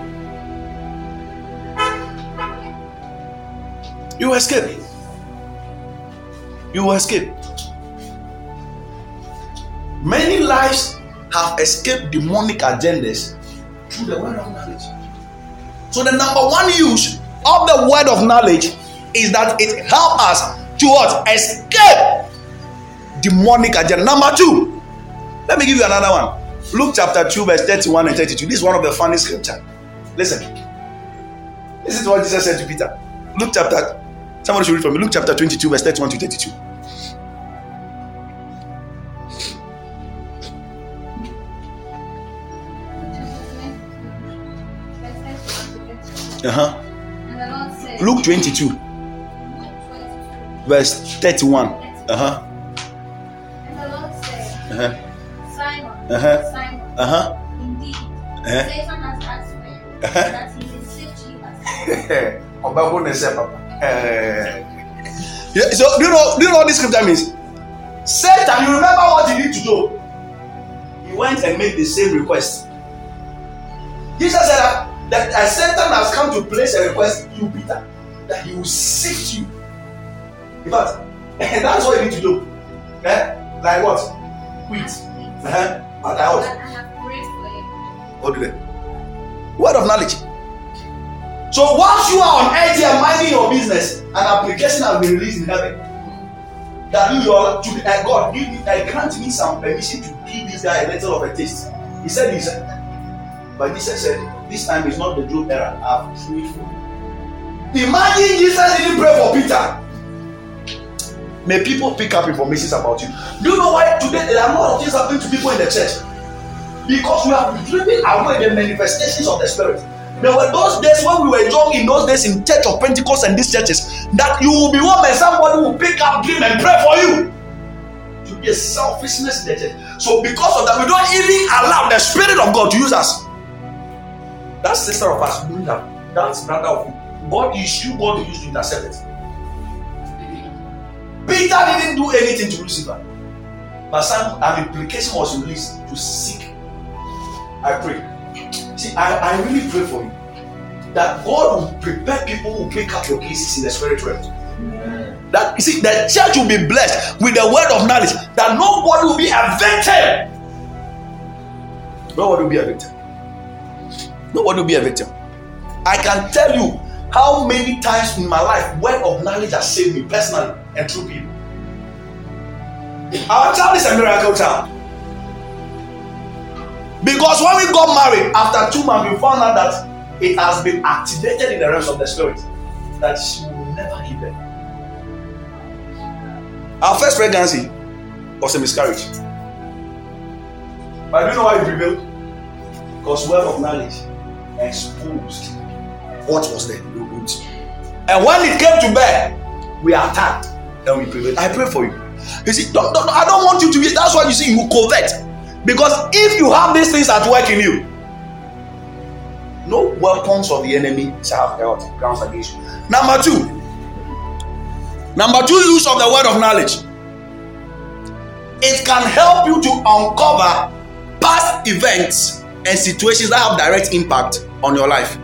You will escape. You will escape. Many lives have escaped demonic agendas through the word of knowledge. So the number one use of the word of knowledge is that it helps us to what? Escape demonic agenda. Number two, let me give you another one. Luke chapter two, verse thirty-one and thirty-two. This is one of the funny scriptures. Listen. This is what Jesus said to Peter. Luke chapter, somebody should read from me. Luke chapter twenty-two, verse thirty-one to thirty-two. Uh-huh. Luke twenty-two, verse thirty-one. Uh-huh. And the Lord said, Uh-huh. Simon, Uh-huh. Simon, Uh-huh. indeed, Uh-huh. Satan has asked for you, Uh-huh. that he may sift you as Yeah, so do you know do you know what this scripture means? Satan, you remember what he did to Job? He went and made the same request. Jesus said that, that uh, Satan has come to place a request in you, Peter, that he will sift you. In fact, and that's what he did to Job. Eh? Like what? Wheat. Uh-huh. But I But what? I have prayed for you. What do they? Word of knowledge. So once you are on earth here minding your business, an application has been released in heaven. That you are to uh, God give me, uh, grant me some permission to give this guy a little of a taste. He said, he said, but Jesus said, this time is not the Job era. I've prayed for you. Imagine Jesus didn't pray for Peter. May people pick up information about you. Do you know why today there are a lot of things happening to people in the church? Because we have driven away the manifestations of the Spirit. There were those days when we were young, in those days in Church of Pentecost and these churches, that you will be one and somebody will pick up, dream and pray for you. To be a selfishness in the church. So because of that, we don't even allow the Spirit of God to use us. That sister of us doing that, that's brother of you. God is you, God will use to intercept it. Peter didn't do anything to Lucifer, but some an implication was released to seek. I pray. See, I, I really pray for you that God will prepare people who pick up your cases in the spirit realm. Yeah. That you see, the church will be blessed with the word of knowledge. That nobody will be a victim. Nobody will be a victim. Nobody will be a victim. I can tell you how many times in my life word of knowledge has saved me personally and through people. Our child is a miracle child. Because when we got married, after two months, we found out that it has been activated in the realms of the spirit that she will never give birth. Our first pregnancy was a miscarriage. But do you know why it prevailed? Because word of knowledge exposed what was there. And when it came to bear, we attacked and we prevailed. I pray for you. You see, don't, don't, I don't want you to be. That's why you see you covet. Because if you have these things at work in you, no weapons of the enemy shall have held grounds against you. Number two, number two use of the word of knowledge. It can help you to uncover past events and situations that have direct impact on your life.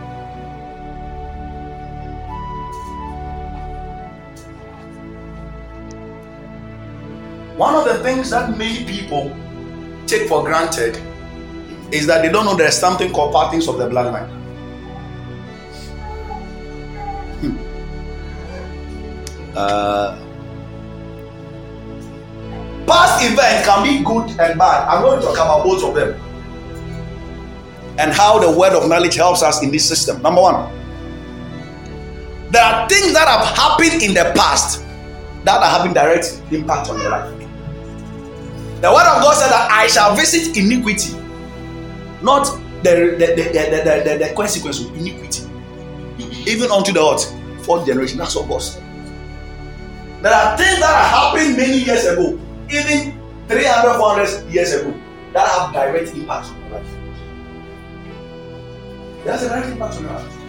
One of the things that many people take for granted is that they don't know there's something called partings of the bloodline. Hmm. Uh, past events can be good and bad. I'm going to talk about both of them and how the word of knowledge helps us in this system. Number one, there are things that have happened in the past that are having direct impact on your life. The word of God said that I shall visit iniquity, not the the, the, the, the, the, the consequence of iniquity, even unto the what? Fourth generation. That's what God said. There are things that are happening many years ago, even three hundred, four hundred years ago, that have direct impact on your life. That's a direct impact on your life.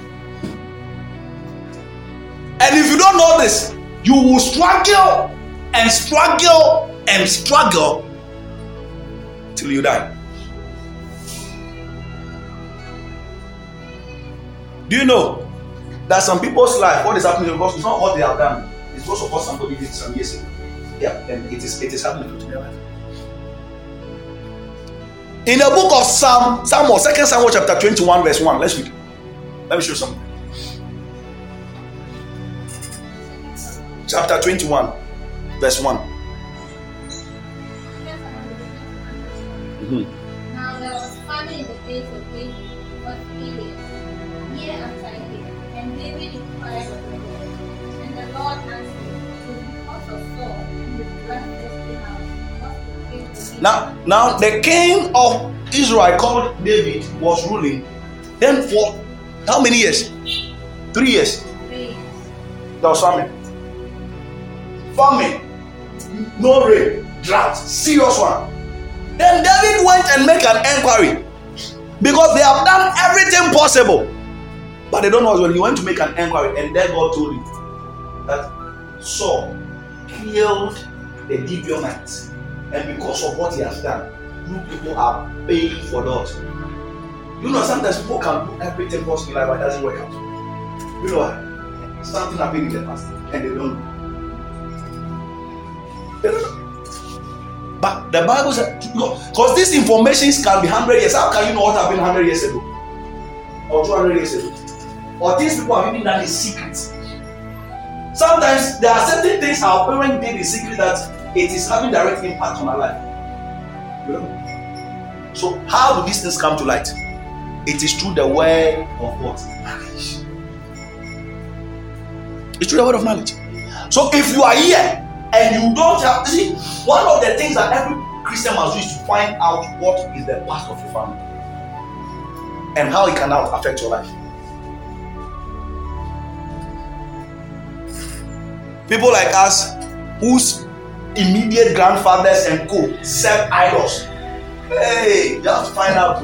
And if you don't know this, you will struggle and struggle and struggle till you die. Do you know that some people's life, what is happening because it's not what they have done, it's because of what somebody did some years ago. Yeah, and it is it is happening to their life. In the book of Psalm, Samuel, Second Samuel chapter twenty-one, verse one. Let's read. Let me show you something. Chapter twenty-one, verse one. Mm-hmm. Now there was famine in the days of David, but Elias, year after year, and David inquired of the Lord, and the Lord answered, "It is because of Saul and his bloodthirsty house, not to pay the people." Now, now the king of Israel called David was ruling. Then for how many years? Three years. Praise. There was famine. Famine, no rain, drought, serious one. Then David went and made an enquiry because they have done everything possible, but they don't know when he went to make an enquiry, and then God told him that Saul killed the Gibeonites, and because of what he has done, you people are paying for that. You know, sometimes people can do everything possible, but it doesn't work out. You know what? Something happened in the past, and they don't know. But the Bible says, because these informations can be one hundred years. How can you know what happened one hundred years ago? Or two hundred years ago? Or these people have even done in secret. Sometimes there are certain things our parents did in secret that it is having direct impact on our life. You know? So how do these things come to light? It is through the word of what? Knowledge. It's through the word of knowledge. So if you are here, and you don't have, see, one of the things that every Christian must do is to find out what is the past of your family and how it can now affect your life. People like us whose immediate grandfathers and co serve idols. Hey, you have to find out.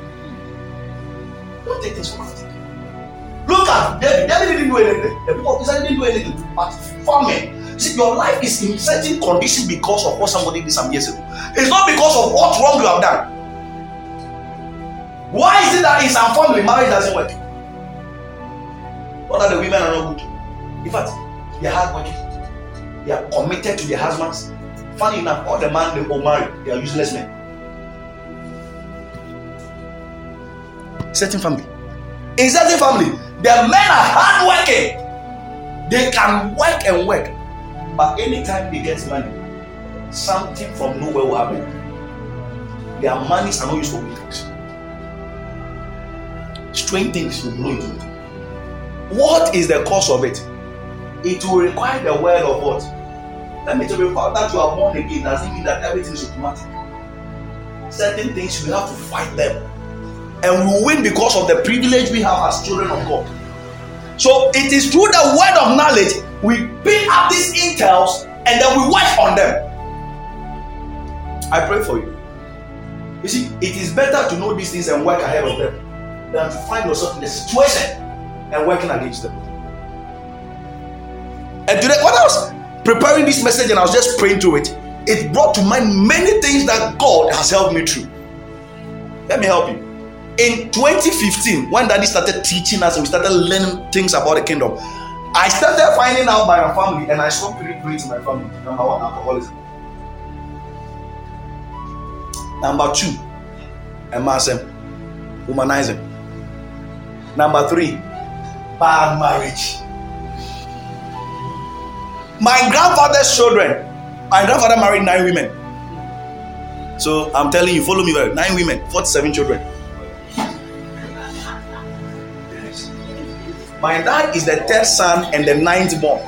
Don't take this for granted. Look at David. David didn't do anything. The people of Israel didn't do anything. But famine. See, your life is in certain condition because of what somebody did some years ago. It's not because of what wrong you have done. Why is it that in some family marriage doesn't work? What that the women are not good? In fact, they are hard working. They are committed to their husbands. Funny enough, all the men they will marry, they are useless men. Certain family. In certain family, the men are hard working. They can work and work. But anytime they get money, something from nowhere will happen. Their monies are not used for good things. Strange things will blow into it. What is the cause of it? It will require the word of what? Let me tell you, about that you are born again doesn't mean that everything is automatic. Certain things you have to fight them. And we win because of the privilege we have as children of God. So it is through the word of knowledge we pick up these intels and then we work on them. I pray for you. You see, it is better to know these things and work ahead of them than to find yourself in a situation and working against them. And today, when I was preparing this message and I was just praying through it, it brought to mind many things that God has helped me through. Let me help you. In twenty fifteen, when Daddy started teaching us and we started learning things about the kingdom, I started finding out by my family, and I saw three traits in my family. Number one, alcoholism. Number two, emasem, womanizing. Number three, bad marriage. My grandfather's children, my grandfather married nine women. So I'm telling you, follow me well. Nine women, forty-seven children. My dad is the third son and the ninth born.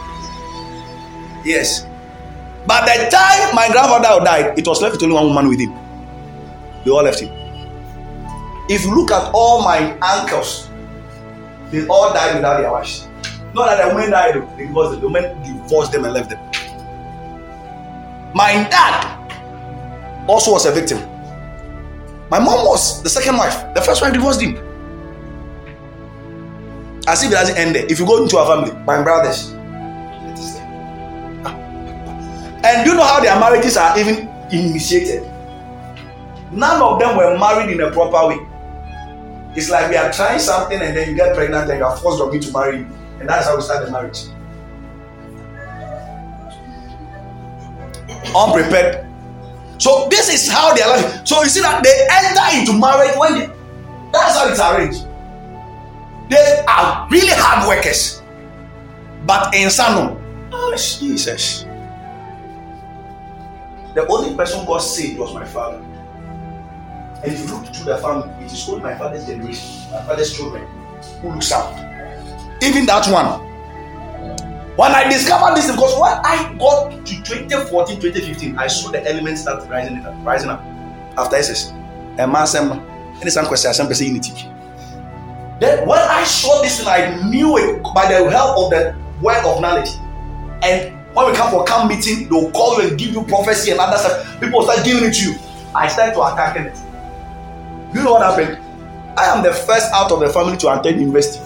Yes. By the time my grandfather died, it was left with only one woman with him. They all left him. If you look at all my uncles, they all died without their wives. Not that the women died, they divorced them. The women divorced them and left them. My dad also was a victim. My mom was the second wife. The first wife divorced him. As if it doesn't end there. If you go into a family, my brothers, and do you know how their marriages are even initiated? None of them were married in a proper way. It's like we are trying something and then you get pregnant and you are forced to marry you. And that's how we start the marriage. Unprepared. So this is how they are life. So you see that they enter into marriage when they, that's how it's arranged. They are really hard workers. But in Sano, oh Jesus. The only person God saved was my father. And if you look through the family, it is only my father's generation, my father's children, who looks out. Even that one. When I discovered this, because when I got to twenty fourteen, twenty fifteen, I saw the elements start rising up, rising up. After S S, a man said, "Any some question, some person in it." Then when I saw this thing, I knew it by the help of the word of knowledge. And when we come for camp meeting, they'll call you and give you prophecy and other stuff. People start giving it to you. I started to attack it. Do you know what happened? I am the first out of the family to attend university.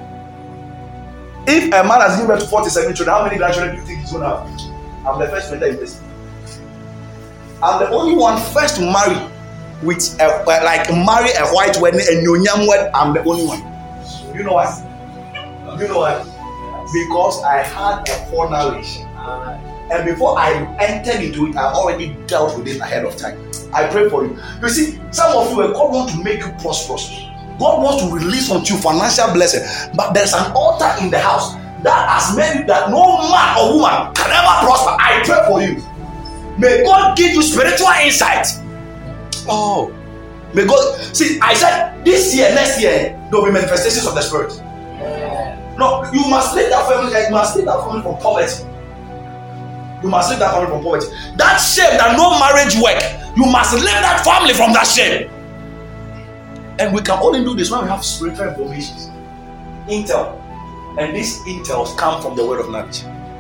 If a man has given birth to forty-seven children, how many grandchildren do you think he's going to have? I'm the first to enter university. I'm the only one first to marry with a, like marry a white wedding and Nyonyam wedding. I'm the only one. You know what? You know what? Because I had a foreknowledge. And before I entered into it, I already dealt with it ahead of time. I pray for you. You see, some of you, God wants to make you prosperous. God wants to release unto you financial blessing. But there's an altar in the house that has made it that no man or woman can ever prosper. I pray for you. May God give you spiritual insight. Oh, may God see. I said this year, next year, there will be manifestations of the Spirit. No, you must leave that family. You must leave that family from poverty. You must leave that family from poverty. That shame that no marriage work. You must leave that family from that shame. And we can only do this when we have spiritual information, intel, and these intels come from the word of knowledge.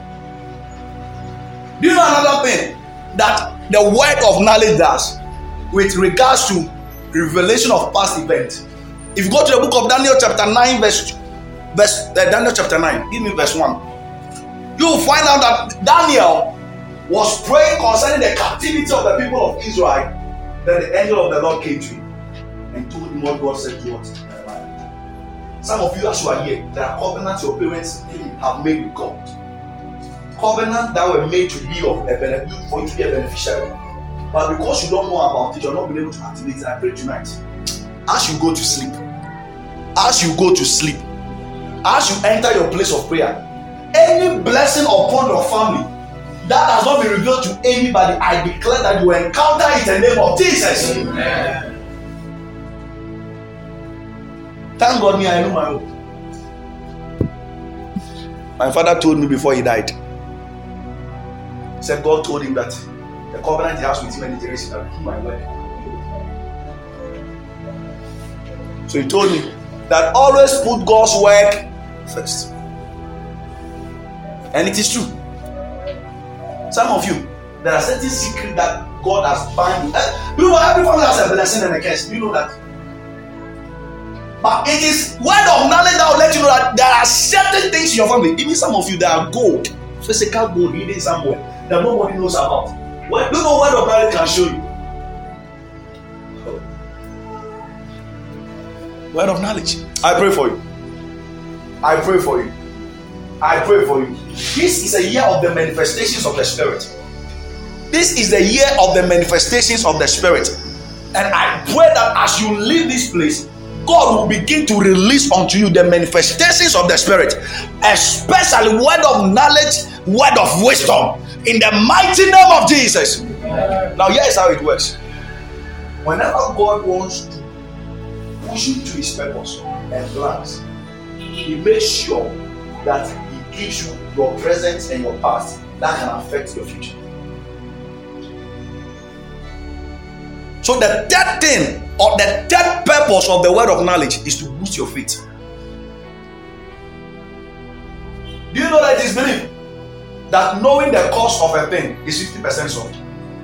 Do you know another thing that the word of knowledge does with regards to revelation of past events? If you go to the book of Daniel chapter nine, verse verse uh, Daniel chapter nine, give me verse one. You will find out that Daniel was praying concerning the captivity of the people of Israel. Then the angel of the Lord came to him and told him what God said to us. Some of you, as you are here, there are covenants your parents have made with God. Covenants that were made to be of a benefit for you to be a beneficiary. But because you don't know about it, you're not being able to activate it. I pray tonight, as you go to sleep, as you go to sleep, as you enter your place of prayer, any blessing upon your family that has not been revealed to anybody, I declare that you will encounter it in the name of Jesus. Amen. Thank God, me, I know my own. My father told me before he died. He said God told him that the covenant he has with him and the generation that will keep my word. So he told me that always put God's work first. And it is true. Some of you, there are certain secrets that God has bound you. You know, every family has a blessing and a curse. You know that. But it is word of knowledge that will let you know that there are certain things in your family. Even some of you that are gold, physical gold hidden somewhere that nobody knows about. Well, you know word of knowledge can show you. Word of knowledge. I pray for you. I pray for you. I pray for you. This is a year of the manifestations of the Spirit. This is the year of the manifestations of the Spirit. And I pray that as you leave this place, God will begin to release unto you the manifestations of the Spirit, especially word of knowledge, word of wisdom, in the mighty name of Jesus. Yeah. Now, here is how it works. Whenever God wants to push you to his purpose and plans, he makes sure that he gives you your present and your past that can affect your future. So the third thing, or the third purpose of the word of knowledge, is to boost your faith. Do you know that it is believed that knowing the cause of a thing is fifty percent solved?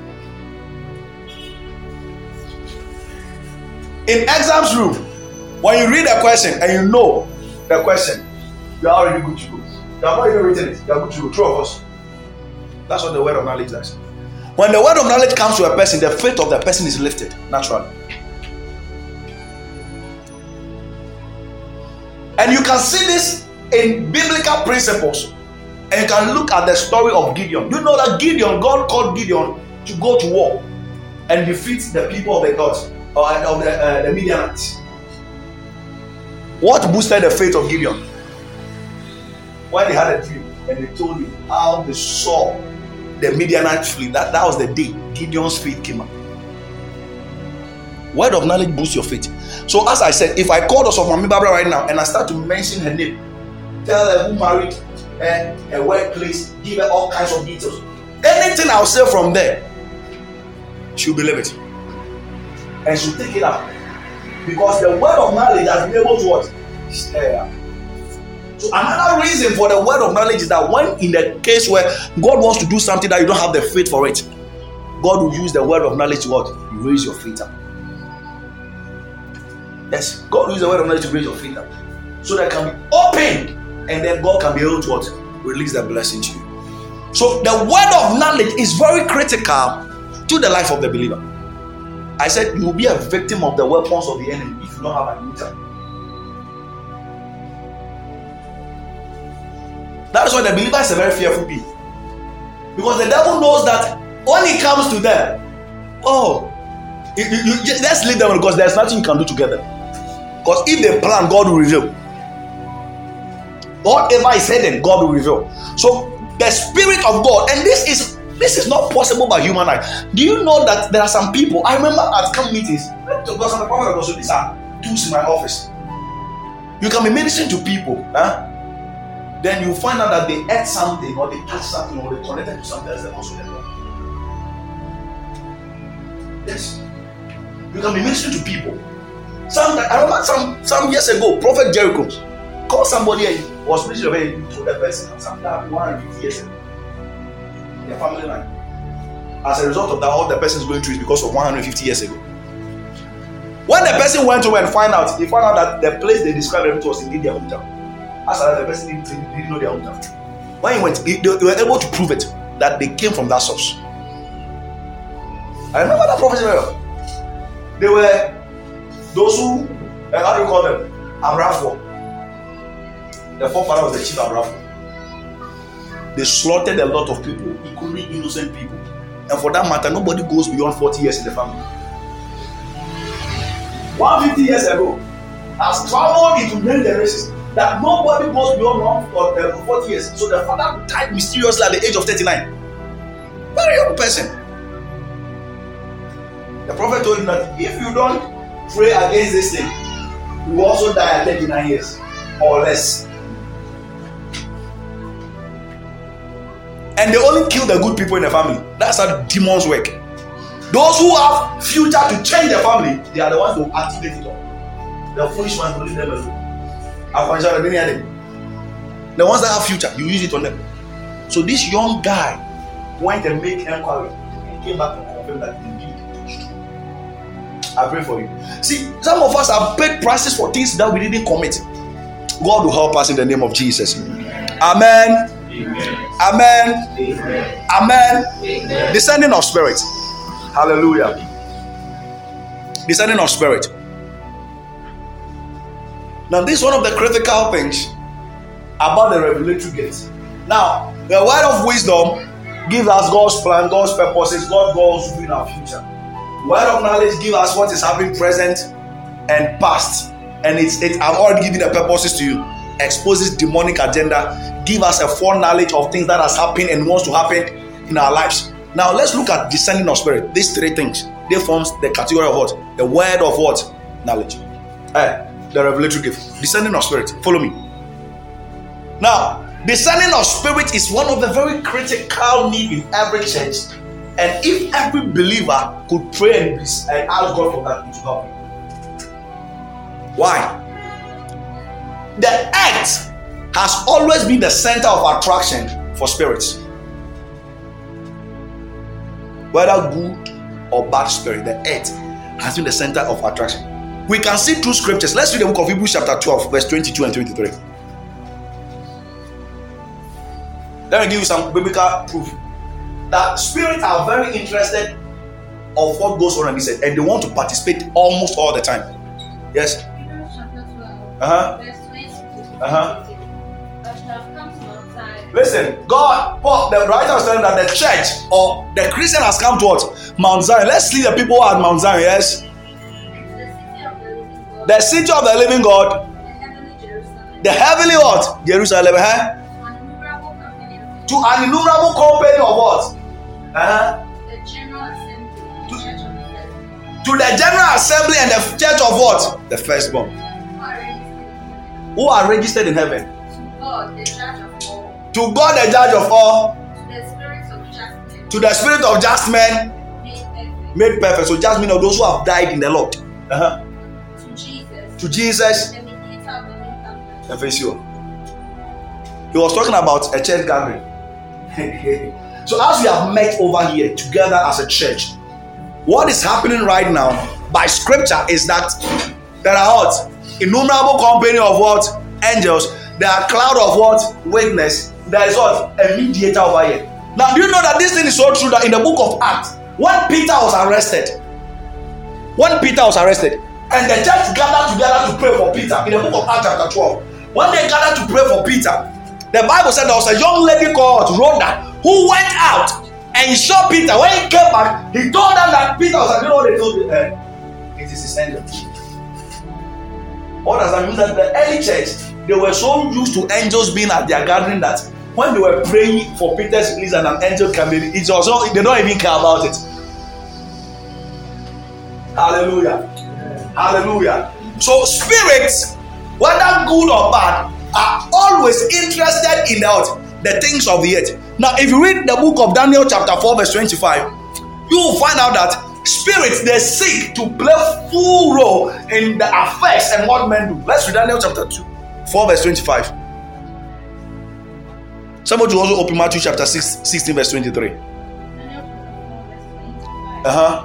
In exams room, when you read a question and you know the question, you are already good to go. You have not even written it, you are good to go. True of us. That's what the word of knowledge does. When the word of knowledge comes to a person, the faith of the person is lifted naturally. And you can see this in biblical principles. And you can look at the story of Gideon. You know that Gideon, God called Gideon to go to war and defeat the people of the gods, or of the, uh, the Midianites. What boosted the faith of Gideon? When they had a dream and they told him how they saw the Midianite fleet, that, that was the day Gideon's faith came up. Word of knowledge boosts your faith. So as I said, if I call us of Mami Barbara right now and I start to mention her name, tell her who married her, her workplace, give her all kinds of details, anything I'll say from there, she'll believe it. And she'll take it up. Because the word of knowledge has been able to what? Stir her. So another reason for the word of knowledge is that when in the case where God wants to do something that you don't have the faith for it, God will use the word of knowledge to what? Raise your faith up. Yes, God will use the word of knowledge to raise your faith up. So that it can be opened, and then God can be able to what? Release that blessing to you. So the word of knowledge is very critical to the life of the believer. I said you will be a victim of the weapons of the enemy if you don't have an intellect. That is why the believer is a very fearful being. Because the devil knows that when he comes to them, oh, you, you, you, let's leave them because there's nothing you can do together. Because if they plan, God will reveal. Whatever is hidden, God will reveal. So the Spirit of God, and this is this is not possible by human eye. Do you know that there are some people? I remember at camp meetings, because I'm the prophet also, these are tools in my office. You can be ministering to people, huh? Then you find out that they ate something, or they touched something, or they connected to something else that also they know. Yes. You can be ministering to people. Some, I remember some, some years ago, Prophet Jericho called somebody and was ministering to the person, some time one hundred fifty years ago. Their family line. As a result of that, all the person is going through is because of one hundred fifty years ago. When the person went to and find out, he found out that the place they described it was indeed their hometown. As the person didn't, didn't know their hometown. When he went, they, they were able to prove it that they came from that source. I remember that prophecy well. They were those who, uh, how do you call them? Abrafo. The forefather was the chief Abrafo. They slaughtered a lot of people, including innocent people. And for that matter, nobody goes beyond forty years in the family. one hundred fifty years ago, has traveled into many generations. That nobody goes beyond one forty years. So the father died mysteriously at the age of thirty-nine. Very young person. The prophet told him that if you don't pray against this thing, you will also die at thirty-nine years or less. And they only kill the good people in the family. That's how demons work. Those who have future to change their family, they are the ones who activate it all. The foolish ones will leave them alone. The ones that have future, you use it on them. So this young guy went and made inquiry and came back and confirmed that indeed it was true. I pray for you. See, some of us have paid prices for things that we didn't commit. God will help us in the name of Jesus. Amen. Amen. Amen. Amen. Amen. Amen. Descending of spirit. Hallelujah. Descending of spirit. Now, this is one of the critical things about the revelatory gifts. Now, the word of wisdom gives us God's plan, God's purposes, God God's will in our future. Word of knowledge gives us what is happening present and past. And it's it I've already given the purposes to you. Exposes demonic agenda, give us a foreknowledge of things that has happened and wants to happen in our lives. Now let's look at descending of spirit. These three things, they forms the category of what? The word of what? Knowledge. Eh, the revelatory gift. Descending of spirit. Follow me. Now, descending of spirit is one of the very critical needs in every church. And if every believer could pray and ask God for that, it will happen. Why? The earth has always been the center of attraction for spirits. Whether good or bad spirit, the earth has been the center of attraction. We can see two scriptures. Let's read the book of Hebrews chapter twelve, verse twenty-two and twenty-three. Let me give you some biblical proof that spirits are very interested of what goes on in this earth, and they want to participate almost all the time. Yes? Uh-huh. Uh-huh. Listen, God, Paul, the writer was telling that the church or the Christian has come to what? Mount Zion. Let's see the people at Mount Zion, yes? The city of the living God. The heavenly what? Jerusalem, huh? To an innumerable company of what? Uh-huh. The General Assembly, the Church of the Firstborn. To the General Assembly and the church of what? The firstborn. Who are registered in heaven? To God, the judge of all. To God, the judge of all. To the spirits of just men. To the spirit of just men. Made perfect. Made perfect. So just men of those who have died in the Lord. Uh-huh. To Jesus. To Jesus. The mediator of the new covenant. Ephesians. He was talking about a church gathering. So as we have met over here together as a church, what is happening right now by scripture is that there are what? Innumerable company of what? Angels. There are cloud of what? Witness. There is what? A mediator over here. Now, do you know that this thing is so true that in the book of Acts, when Peter was arrested, when Peter was arrested, and the church gathered together to pray for Peter, in the book of Acts chapter twelve, when they gathered to pray for Peter, the Bible said there was a young lady called Rhoda who went out and saw Peter. When he came back, he told them that Peter was like, you know what they told him? Uh, it is his angel. What does that mean? That the early church, they were so used to angels being at their gathering that when they were praying for Peter's release and an angel came in, it's also, they don't even care about it. Hallelujah. Yeah. Hallelujah. So spirits, whether good or bad, are always interested in the, the things of the earth. Now, if you read the book of Daniel chapter four verse twenty-five, you will find out that spirits, they seek to play full role in the affairs and what men do. Let's read Daniel chapter two, four verse twenty-five. Somebody will also open Matthew chapter six, sixteen verse twenty-three. Uh-huh.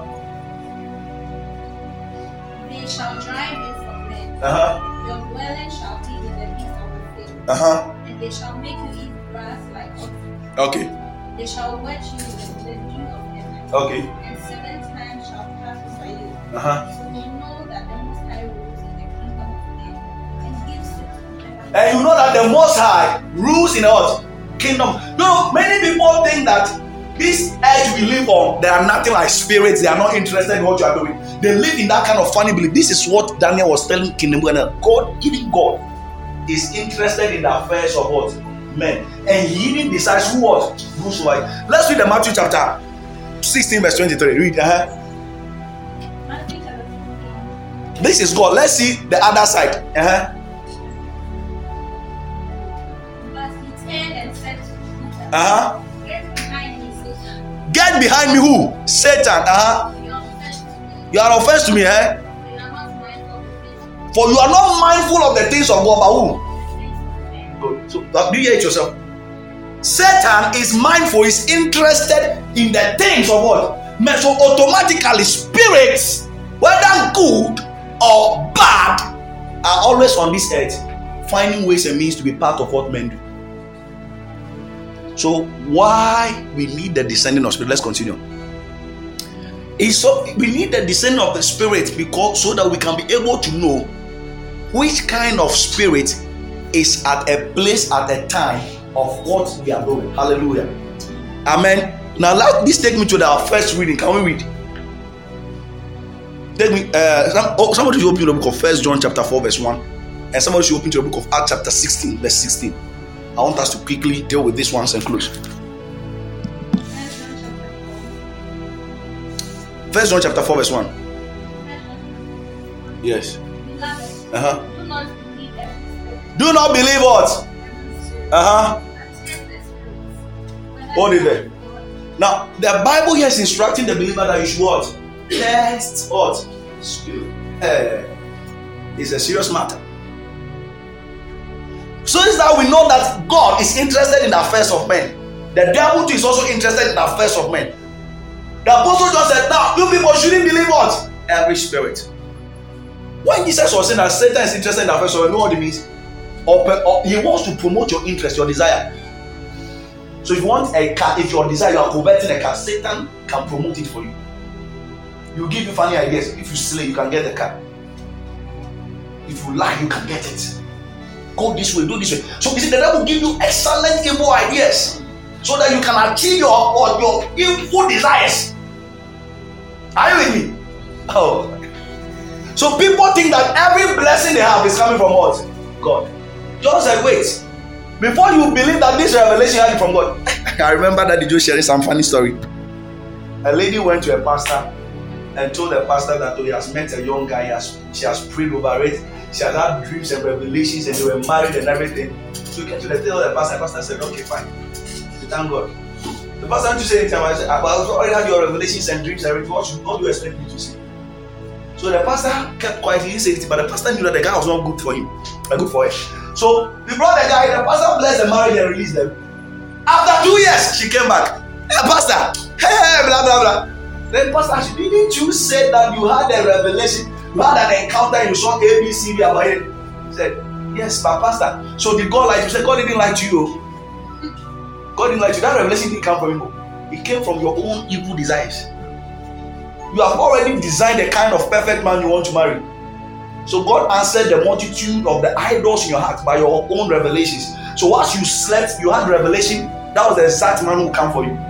They shall drive you from men. Uh-huh. Your dwelling shall be in the midst of the field. Uh-huh. And they shall make you eat grass like oxen. Okay. They shall wet you with the dew of heaven. Okay. And seven times shall pass over you. Uh-huh. So you know that the Most High rules in the kingdom of men and gives it to whoever. And you know that the Most High rules in what? Kingdom. No, many people think that this earth we live on, they are nothing like spirits. They are not interested in what you are doing. They live in that kind of funny belief. This is what Daniel was telling King Nebuchadnezzar. God, even God, is interested in the affairs of what? Men. And he even decides who what? Rules over it. Let's read the Matthew chapter sixteen verse twenty-three. Read. Uh-huh. Matthew chapter sixteen. This is God. Let's see the other side. Uh-huh. But he turned and said to Peter, Uh-huh. Get behind me, Satan. Get behind me who? Satan. Uh-huh. You are offense to me. You are offense to me, eh? You are not mindful of the things For you are not mindful of the things of God, but who? of men. Good. So, uh, do you hear it yourself? Satan is mindful, is interested in the things of what? Men. So automatically, spirits, whether good or bad, are always on this earth, finding ways and means to be part of what men do. So why we need the descending of spirit? Let's continue. It's so we need the descending of the spirit because so that we can be able to know which kind of spirit is at a place at a time of what we are doing. Hallelujah. Amen. Now let this take me to our first reading. Can we read? Take me. Uh, some, oh, somebody should open the book of First John chapter four verse one, and somebody should open to the book of Acts chapter sixteen verse sixteen. I want us to quickly deal with this once and close. First John chapter four verse one. Yes. Uh huh. Do not believe every Do not believe what? Uh huh. Hold it there. Now, the Bible here is instructing the believer that you should what? Test what? Spirit. Uh, it's a serious matter. So is that we know that God is interested in the affairs of men. The devil too is also interested in the affairs of men. The apostle John said, now you people shouldn't believe what? Every spirit. When Jesus was saying that Satan is interested in the affairs of men, you know what it means? Or, or he wants to promote your interest, your desire. So if you want a car, if your desire, you are converting a car, Satan can promote it for you. He'll give you funny ideas. If you slay, you can get the car. If you lie, you can get it. Go this way, do this way. So you see, the devil will give you excellent evil ideas so that you can achieve your or your evil desires. Are you with me? Oh. So people think that every blessing they have is coming from what? God. John said, wait. Before you believe that this revelation had from God. I remember that Joe sharing some funny story. A lady went to a pastor and told the pastor that oh, he has met a young guy, he has, she has prayed over it, she has had dreams and revelations, and they were married and everything. So he came to the table of the pastor, the pastor said, okay, fine. So thank God. The pastor didn't say anything. I said, I've already had your revelations and dreams and everything. What, should, what do you expect me to say? So the pastor kept quiet, he didn't say anything, but the pastor knew that the guy was not good for him, uh, good for her. So we brought the guy, the pastor blessed the marriage and released them. After two years, she came back. Hey, pastor, hey, blah, blah, blah. Then pastor, didn't you say that you had a revelation, you had an encounter and you saw A B C D about it? He said, yes, but pastor. So did God lie to you? He said, God didn't lie to you. God didn't lie to you. That revelation didn't come from him. It came from your own evil desires. You have already designed the kind of perfect man you want to marry. So God answered the multitude of the idols in your heart by your own revelations. So once you slept, you had revelation, that was the exact man who will come for you.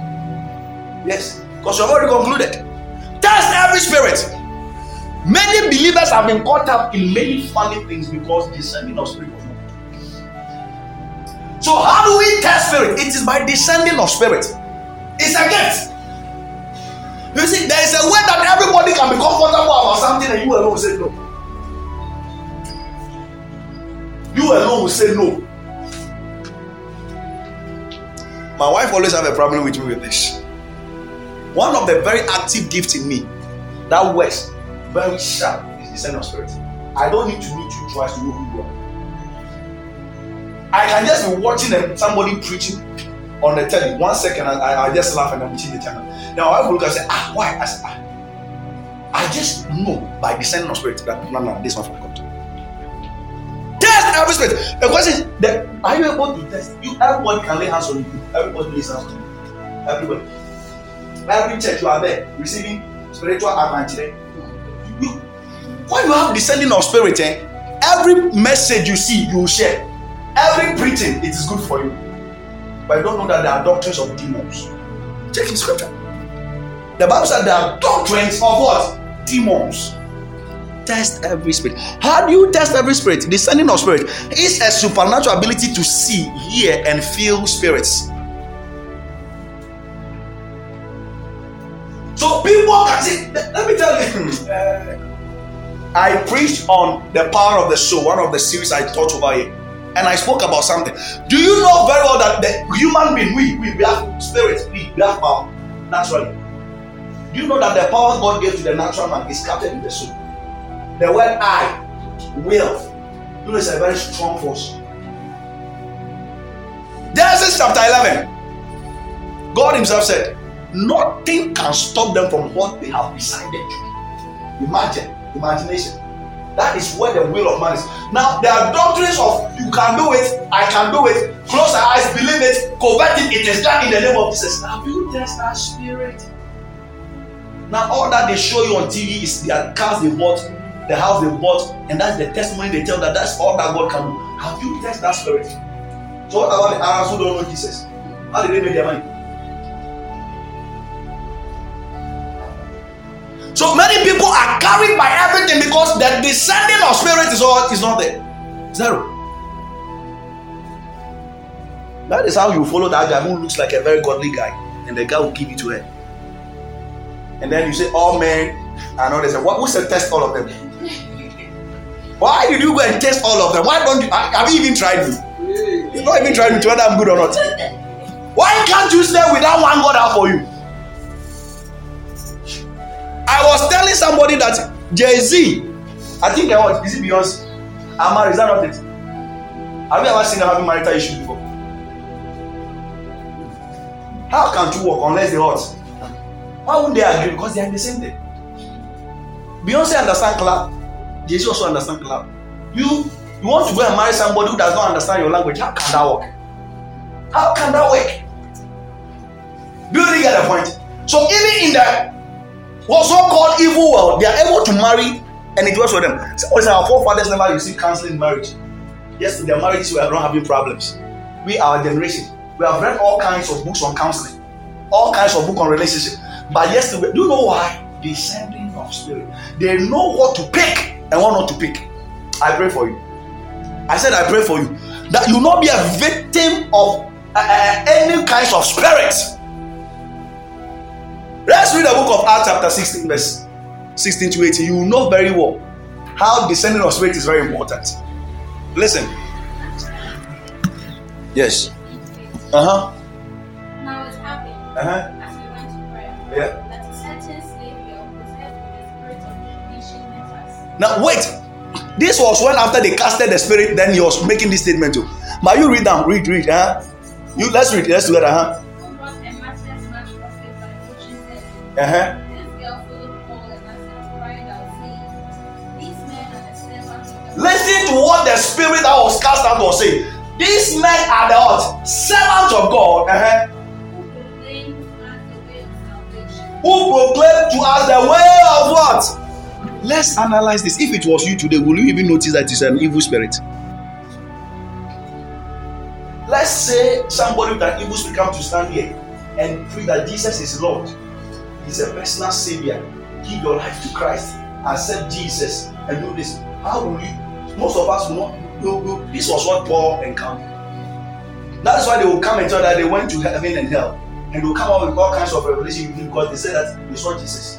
Yes, because you have already concluded. Test every spirit. Many believers have been caught up in many funny things because descending of spirit was not. So how do we test spirit? It is by descending of spirit. It's a gift. You see, there is a way that everybody can be comfortable about something and you alone will say no. You alone will say no. My wife always have a problem with me with this. One of the very active gifts in me that works very sharp is descending of spirit. I don't need to meet you twice to know who you are. I can just be watching them, somebody preaching on the telly. One second, I, I just laugh and I'm watching the channel. Now I will look and say, ah, why? I say, ah. I just know by descending of spirit that no, no, this one from God. Test every spirit. The question is, that, are you able to test? You, everybody can lay hands on you. Everybody lays hands on you. Everybody. Every church you are there receiving spiritual advantage. You, when you have descending of spirit, eh, every message you see, you will share. Every preaching, it is good for you. But you don't know that there are doctrines of demons. Check in scripture. The Bible said there are doctrines of what? Demons. Test every spirit. How do you test every spirit? Descending of spirit is a supernatural ability to see, hear, and feel spirits. So people can see. Let me tell you. uh, I preached on the power of the soul, one of the series I taught over here. And I spoke about something. Do you know very well that the human being, we, we, we have spirits, we, we have power, naturally. Do you know that the power God gave to the natural man is captured in the soul? The word I, will, you know, it's a very strong force. Genesis chapter eleven. God himself said, nothing can stop them from what they have decided to do. Imagine, imagination. That is where the will of man is. Now, there are doctrines of you can do it, I can do it, close our eyes, believe it, convert it, it is done in the name of Jesus. Have you tested that spirit? Now, all that they show you on T V is their cars they bought the house they bought, and that's the testimony they tell that that's all that God can do. Have you tested that spirit? So what about the Arabs who don't know Jesus? How did they make their money? So many people are carried by everything because the descending of spirit is all is not there. Zero. That is how you follow that guy who looks like a very godly guy, and the guy will give it to her. And then you say all men are not the same. What who said test all of them? Why did you go and test all of them? Why don't you have you even tried me? You've not even tried me to whether I'm good or not. Why can't you stay with that one God out for you? I was telling somebody that Jay-Z, I think I was, is it Beyonce? Amar, is that not it? Have you ever seen them having marital issues before? How can two work unless they hot? Why wouldn't they agree? Because they are in the same thing. Beyonce understands club. Jay-Z also understands club. You, you want to go and marry somebody who does not understand your language. How can that work? How can that work? Do you really get the point? So even in the what's so-called evil world, they are able to marry and it works for them. Somebody said our forefathers never received counseling marriage. Yes, in their marriages we are not having problems. We, our generation, we have read all kinds of books on counseling, all kinds of books on relationship. But yes, do you know why? Descending of spirit. They know what to pick and what not to pick. I pray for you. I said I pray for you that you will not be a victim of uh, any kinds of spirits. Let's read the book of Acts chapter sixteen, verse sixteen to eighteen. You will know very well how descending of spirit is very important. Listen. Yes. Uh-huh. Now it happened Uh-huh. as we went to prayer Yeah. that a certain slave girl possessed with the spirit of divination met us. Now wait. This was when after they casted the spirit, then he was making this statement too. But you read down, read, read, huh? You let's read, let's together, huh? Who brought a master's much profit by poaching them. Uh-huh. This girl followed Paul and us and cried out, saying, these men are the servants of the Listen to what the spirit that was cast out was saying. These men are the what? Servants of God. Uh-huh. who proclaim to us the way of salvation. Who proclaim to us the way of what? Let's analyze this. If it was you today, will you even notice that it's an evil spirit? Let's say somebody with an evil spirit comes to stand here and preach that Jesus is Lord. He's a personal savior. Give your life to Christ. Accept Jesus and do this. How will you? Most of us will not. Will, will, this was what Paul encountered. That's why they will come and tell that they went to heaven and hell. And they will come out with all kinds of revelation because they said that they saw Jesus.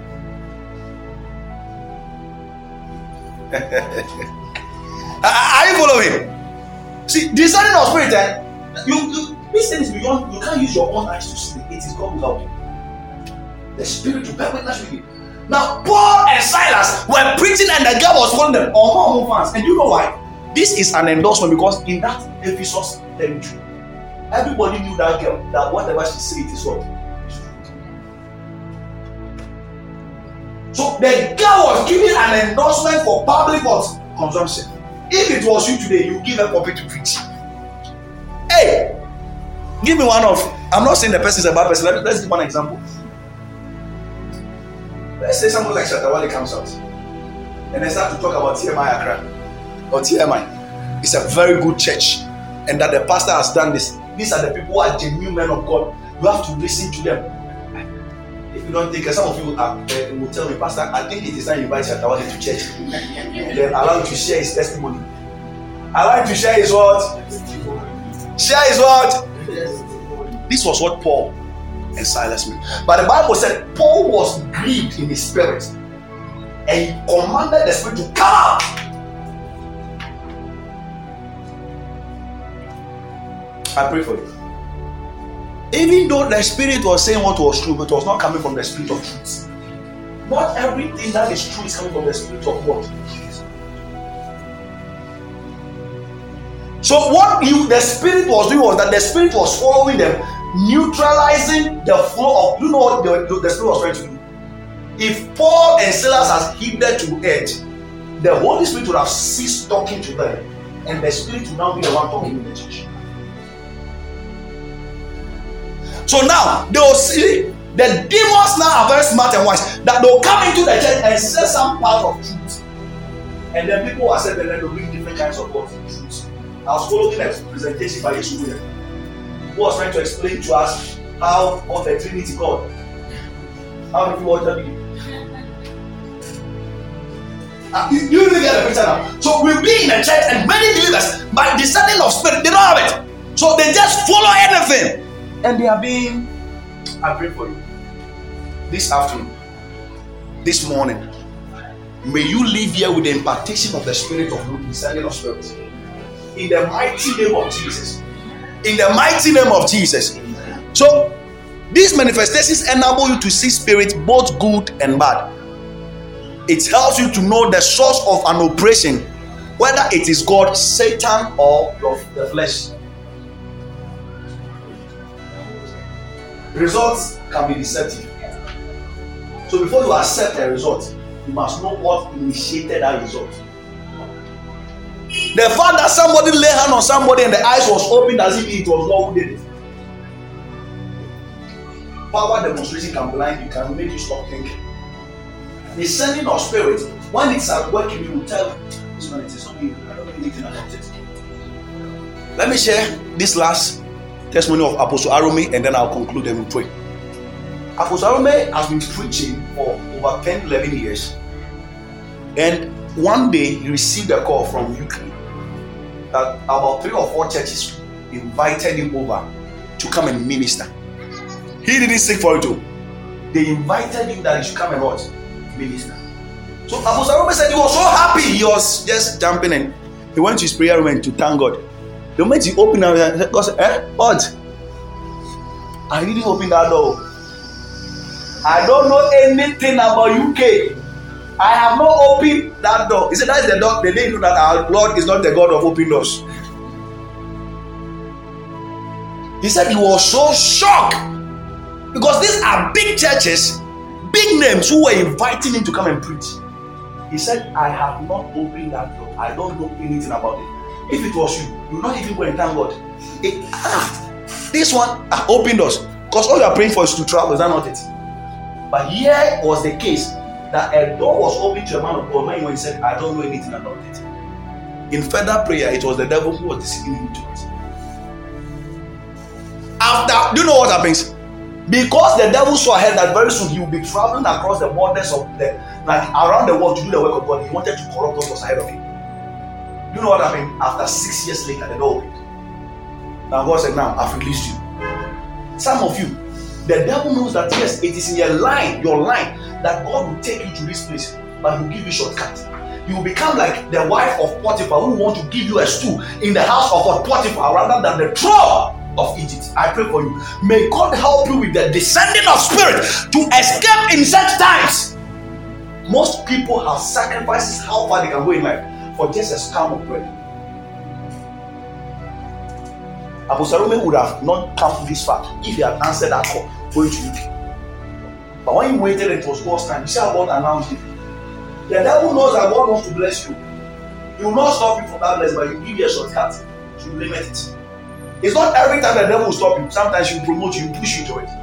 Are you following? See, discerning of spirit, eh? you, you this thing is beyond. You can't use your own eyes to see. It is God without you. The spirit will bear witness with you. Now, Paul and Silas were preaching, and the girl was calling them all fans. And you know why? This is an endorsement because in that Ephesus territory, everybody knew that girl. That whatever she said, it is what. So the girl was giving an endorsement for public what? Consumption. If it was you today, you give a copy to preach. Hey, give me one of. I'm not saying the person is a bad person. Let, let's give one example. Let's say someone like Shatawale comes out and they start to talk about T M I Accra or T M I. It's a very good church, and that the pastor has done this. These are the people who are genuine men of God. You have to listen to them. If you don't think, some of you are, uh, will tell me, Pastor, I think it is time you invite Shatawale to church and then allow him to share his testimony. Allow him to share his what? Share his what? This was what Paul and Silas meant. But the Bible said Paul was grieved in his spirit and he commanded the spirit to come out. I pray for you. Even though the spirit was saying what was true, but it was not coming from the spirit of truth. Not everything that is true is coming from the spirit of what? So what you, the spirit was doing was that the spirit was following them, neutralizing the flow of, you know what the, the spirit was trying to do? If Paul and Silas had heeded to it, the Holy Spirit would have ceased talking to them, and the spirit would now be the one talking in the church. So now they will see the demons now are very smart and wise that they will come into the church and say some part of truth, And then people accept and then they bring different kinds of what truths. I was following a presentation by Yesu William, who was trying to explain to us how of the Trinity God. How many people watch that video? Uh, you, you really get the picture now. So we'll be in a church and many believers, by discerning of spirit, they don't have it. So they just follow anything. And they are being, I pray for you. This afternoon, this morning, may you live here with the impartation of the spirit of discerning of spirit. In the mighty name of Jesus. In the mighty name of Jesus. So, these manifestations enable you to see spirits both good and bad. It helps you to know the source of an oppression, whether it is God, Satan, or the flesh. Results can be deceptive. So before you accept a result, you must know what initiated that result. The fact that somebody lay hand on somebody and the eyes was opened as if it was God who did it. Power demonstration can blind you, can make you stop thinking. The sending of spirit, when it's at work, you will tell this one, it is not me. I don't know anything about it. Let me share this last testimony of Apostle Arome, and then I'll conclude and we'll pray. Apostle Arome has been preaching for over ten, eleven years. And one day he received a call from U K that about three or four churches invited him over to come and minister. He didn't seek for it too. They invited him that he should come and what? Minister. So Apostle Arome said he was so happy. He was just jumping and he went to his prayer room to thank God. The moment he opened up, God said, eh, what? I didn't open that door. I don't know anything about U K. I have not opened that door. He said, that's the door. They didn't know that our Lord is not the God of open doors. He said he was so shocked because these are big churches, big names who were inviting him to come and preach. He said, I have not opened that door. I don't know anything about it. If it was you, you will not even go and thank God. It, ah, this one ah, opened doors. Because all you are praying for is to travel, is that not it? But here was the case that a door was opened to a man of God when he said, I don't know anything about it. In further prayer, it was the devil who was deceiving him to it. After, do you know what happens? Because the devil saw ahead that very soon he will be traveling across the borders of the, like around the world to do the work of God. He wanted to corrupt what was ahead of him. You know what happened? After six years later, the door opened. Now God said, now I've released you. Some of you, the devil knows that yes, it is in your line, your line, that God will take you to this place, but he will give you shortcut. You will become like the wife of Potiphar who want to give you a stool in the house of Potiphar rather than the throne of Egypt. I pray for you. May God help you with the descending of spirit to escape in such times. Most people have sacrifices how far they can go in life for just a scam of bread. Apostle Arome would have not come this far if he had answered that call going to U K. But when he waited, it was God's time. You see how God announced it. The devil knows that God wants to bless you. He will not stop you from that blessing, but he will give you a shortcut to limit it. It's not every time the devil will stop you. Sometimes he will promote you, push you to it.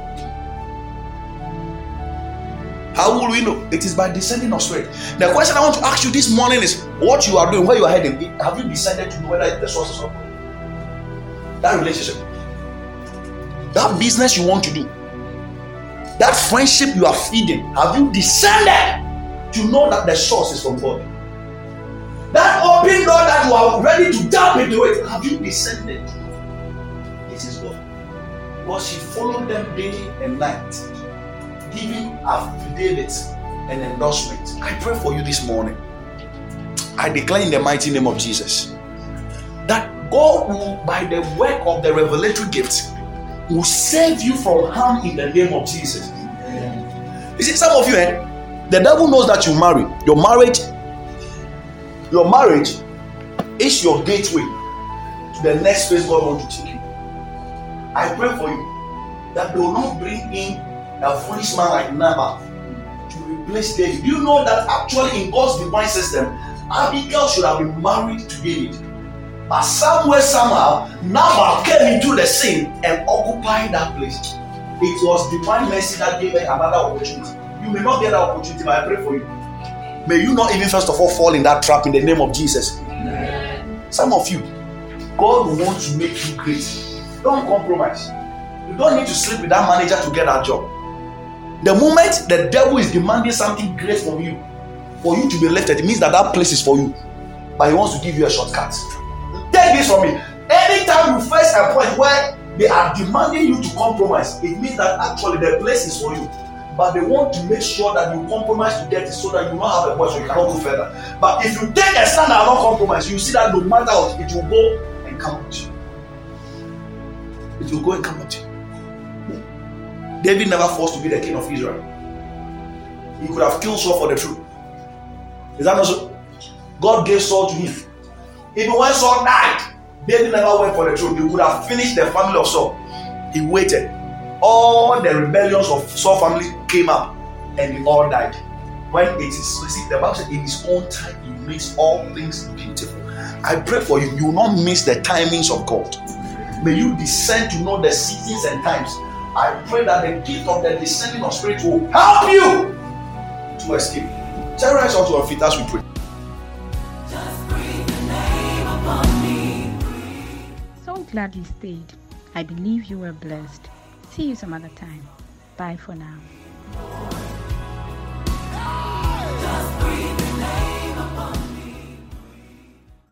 How will we know? It is by descending of spirit. The question I want to ask you this morning is what you are doing, where you are heading. Have you decided to know whether it's the sources of God? That relationship, that business you want to do, that friendship you are feeding, have you descended to know that the source is from God? That open door that you are ready to jump into it, have you descended? It is God. Because He followed them day and night, giving affidavits and endorsement. I pray for you this morning. I declare in the mighty name of Jesus that God will, by the work of the revelatory gift, will save you from harm in the name of Jesus. Amen. You see, some of you, eh, the devil knows that you marry. Your marriage, your marriage is your gateway to the next place God wants to take you. I pray for you that they will not bring in a foolish man like Nabal to replace David. You know that actually in God's divine system, Abigail should have been married to David. But somewhere, somehow, Nabal came into the scene and occupied that place. It was divine mercy that gave her another opportunity. You may not get that opportunity, but I pray for you. May you not even first of all fall in that trap in the name of Jesus. Some of you, God wants to make you great. Don't compromise. You don't need to sleep with that manager to get that job. The moment the devil is demanding something great from you, for you to be lifted, it means that that place is for you. But he wants to give you a shortcut. Take this from me. Anytime you face a point where they are demanding you to compromise, it means that actually the place is for you. But they want to make sure that you compromise to get it so that you don't have a voice, so you cannot go further. But if you take a stand and not compromise, you see that no matter what, it will go and come with you. It will go and come with you. David never forced to be the king of Israel. He could have killed Saul for the truth. Is that not so? God gave Saul to him. Even when Saul died, David never went for the throne. He could have finished the family of Saul. He waited. All the rebellions of Saul family came up and they all died. When it is, you see, the Bible says in his own time he makes all things beautiful. I pray for you, you will not miss the timings of God. May you discern to know the seasons and times. I pray that the gift of the discerning of spirit will help you to escape. Shall we rise onto our feet as we pray? So glad you stayed. I believe you were blessed. See you some other time. Bye for now.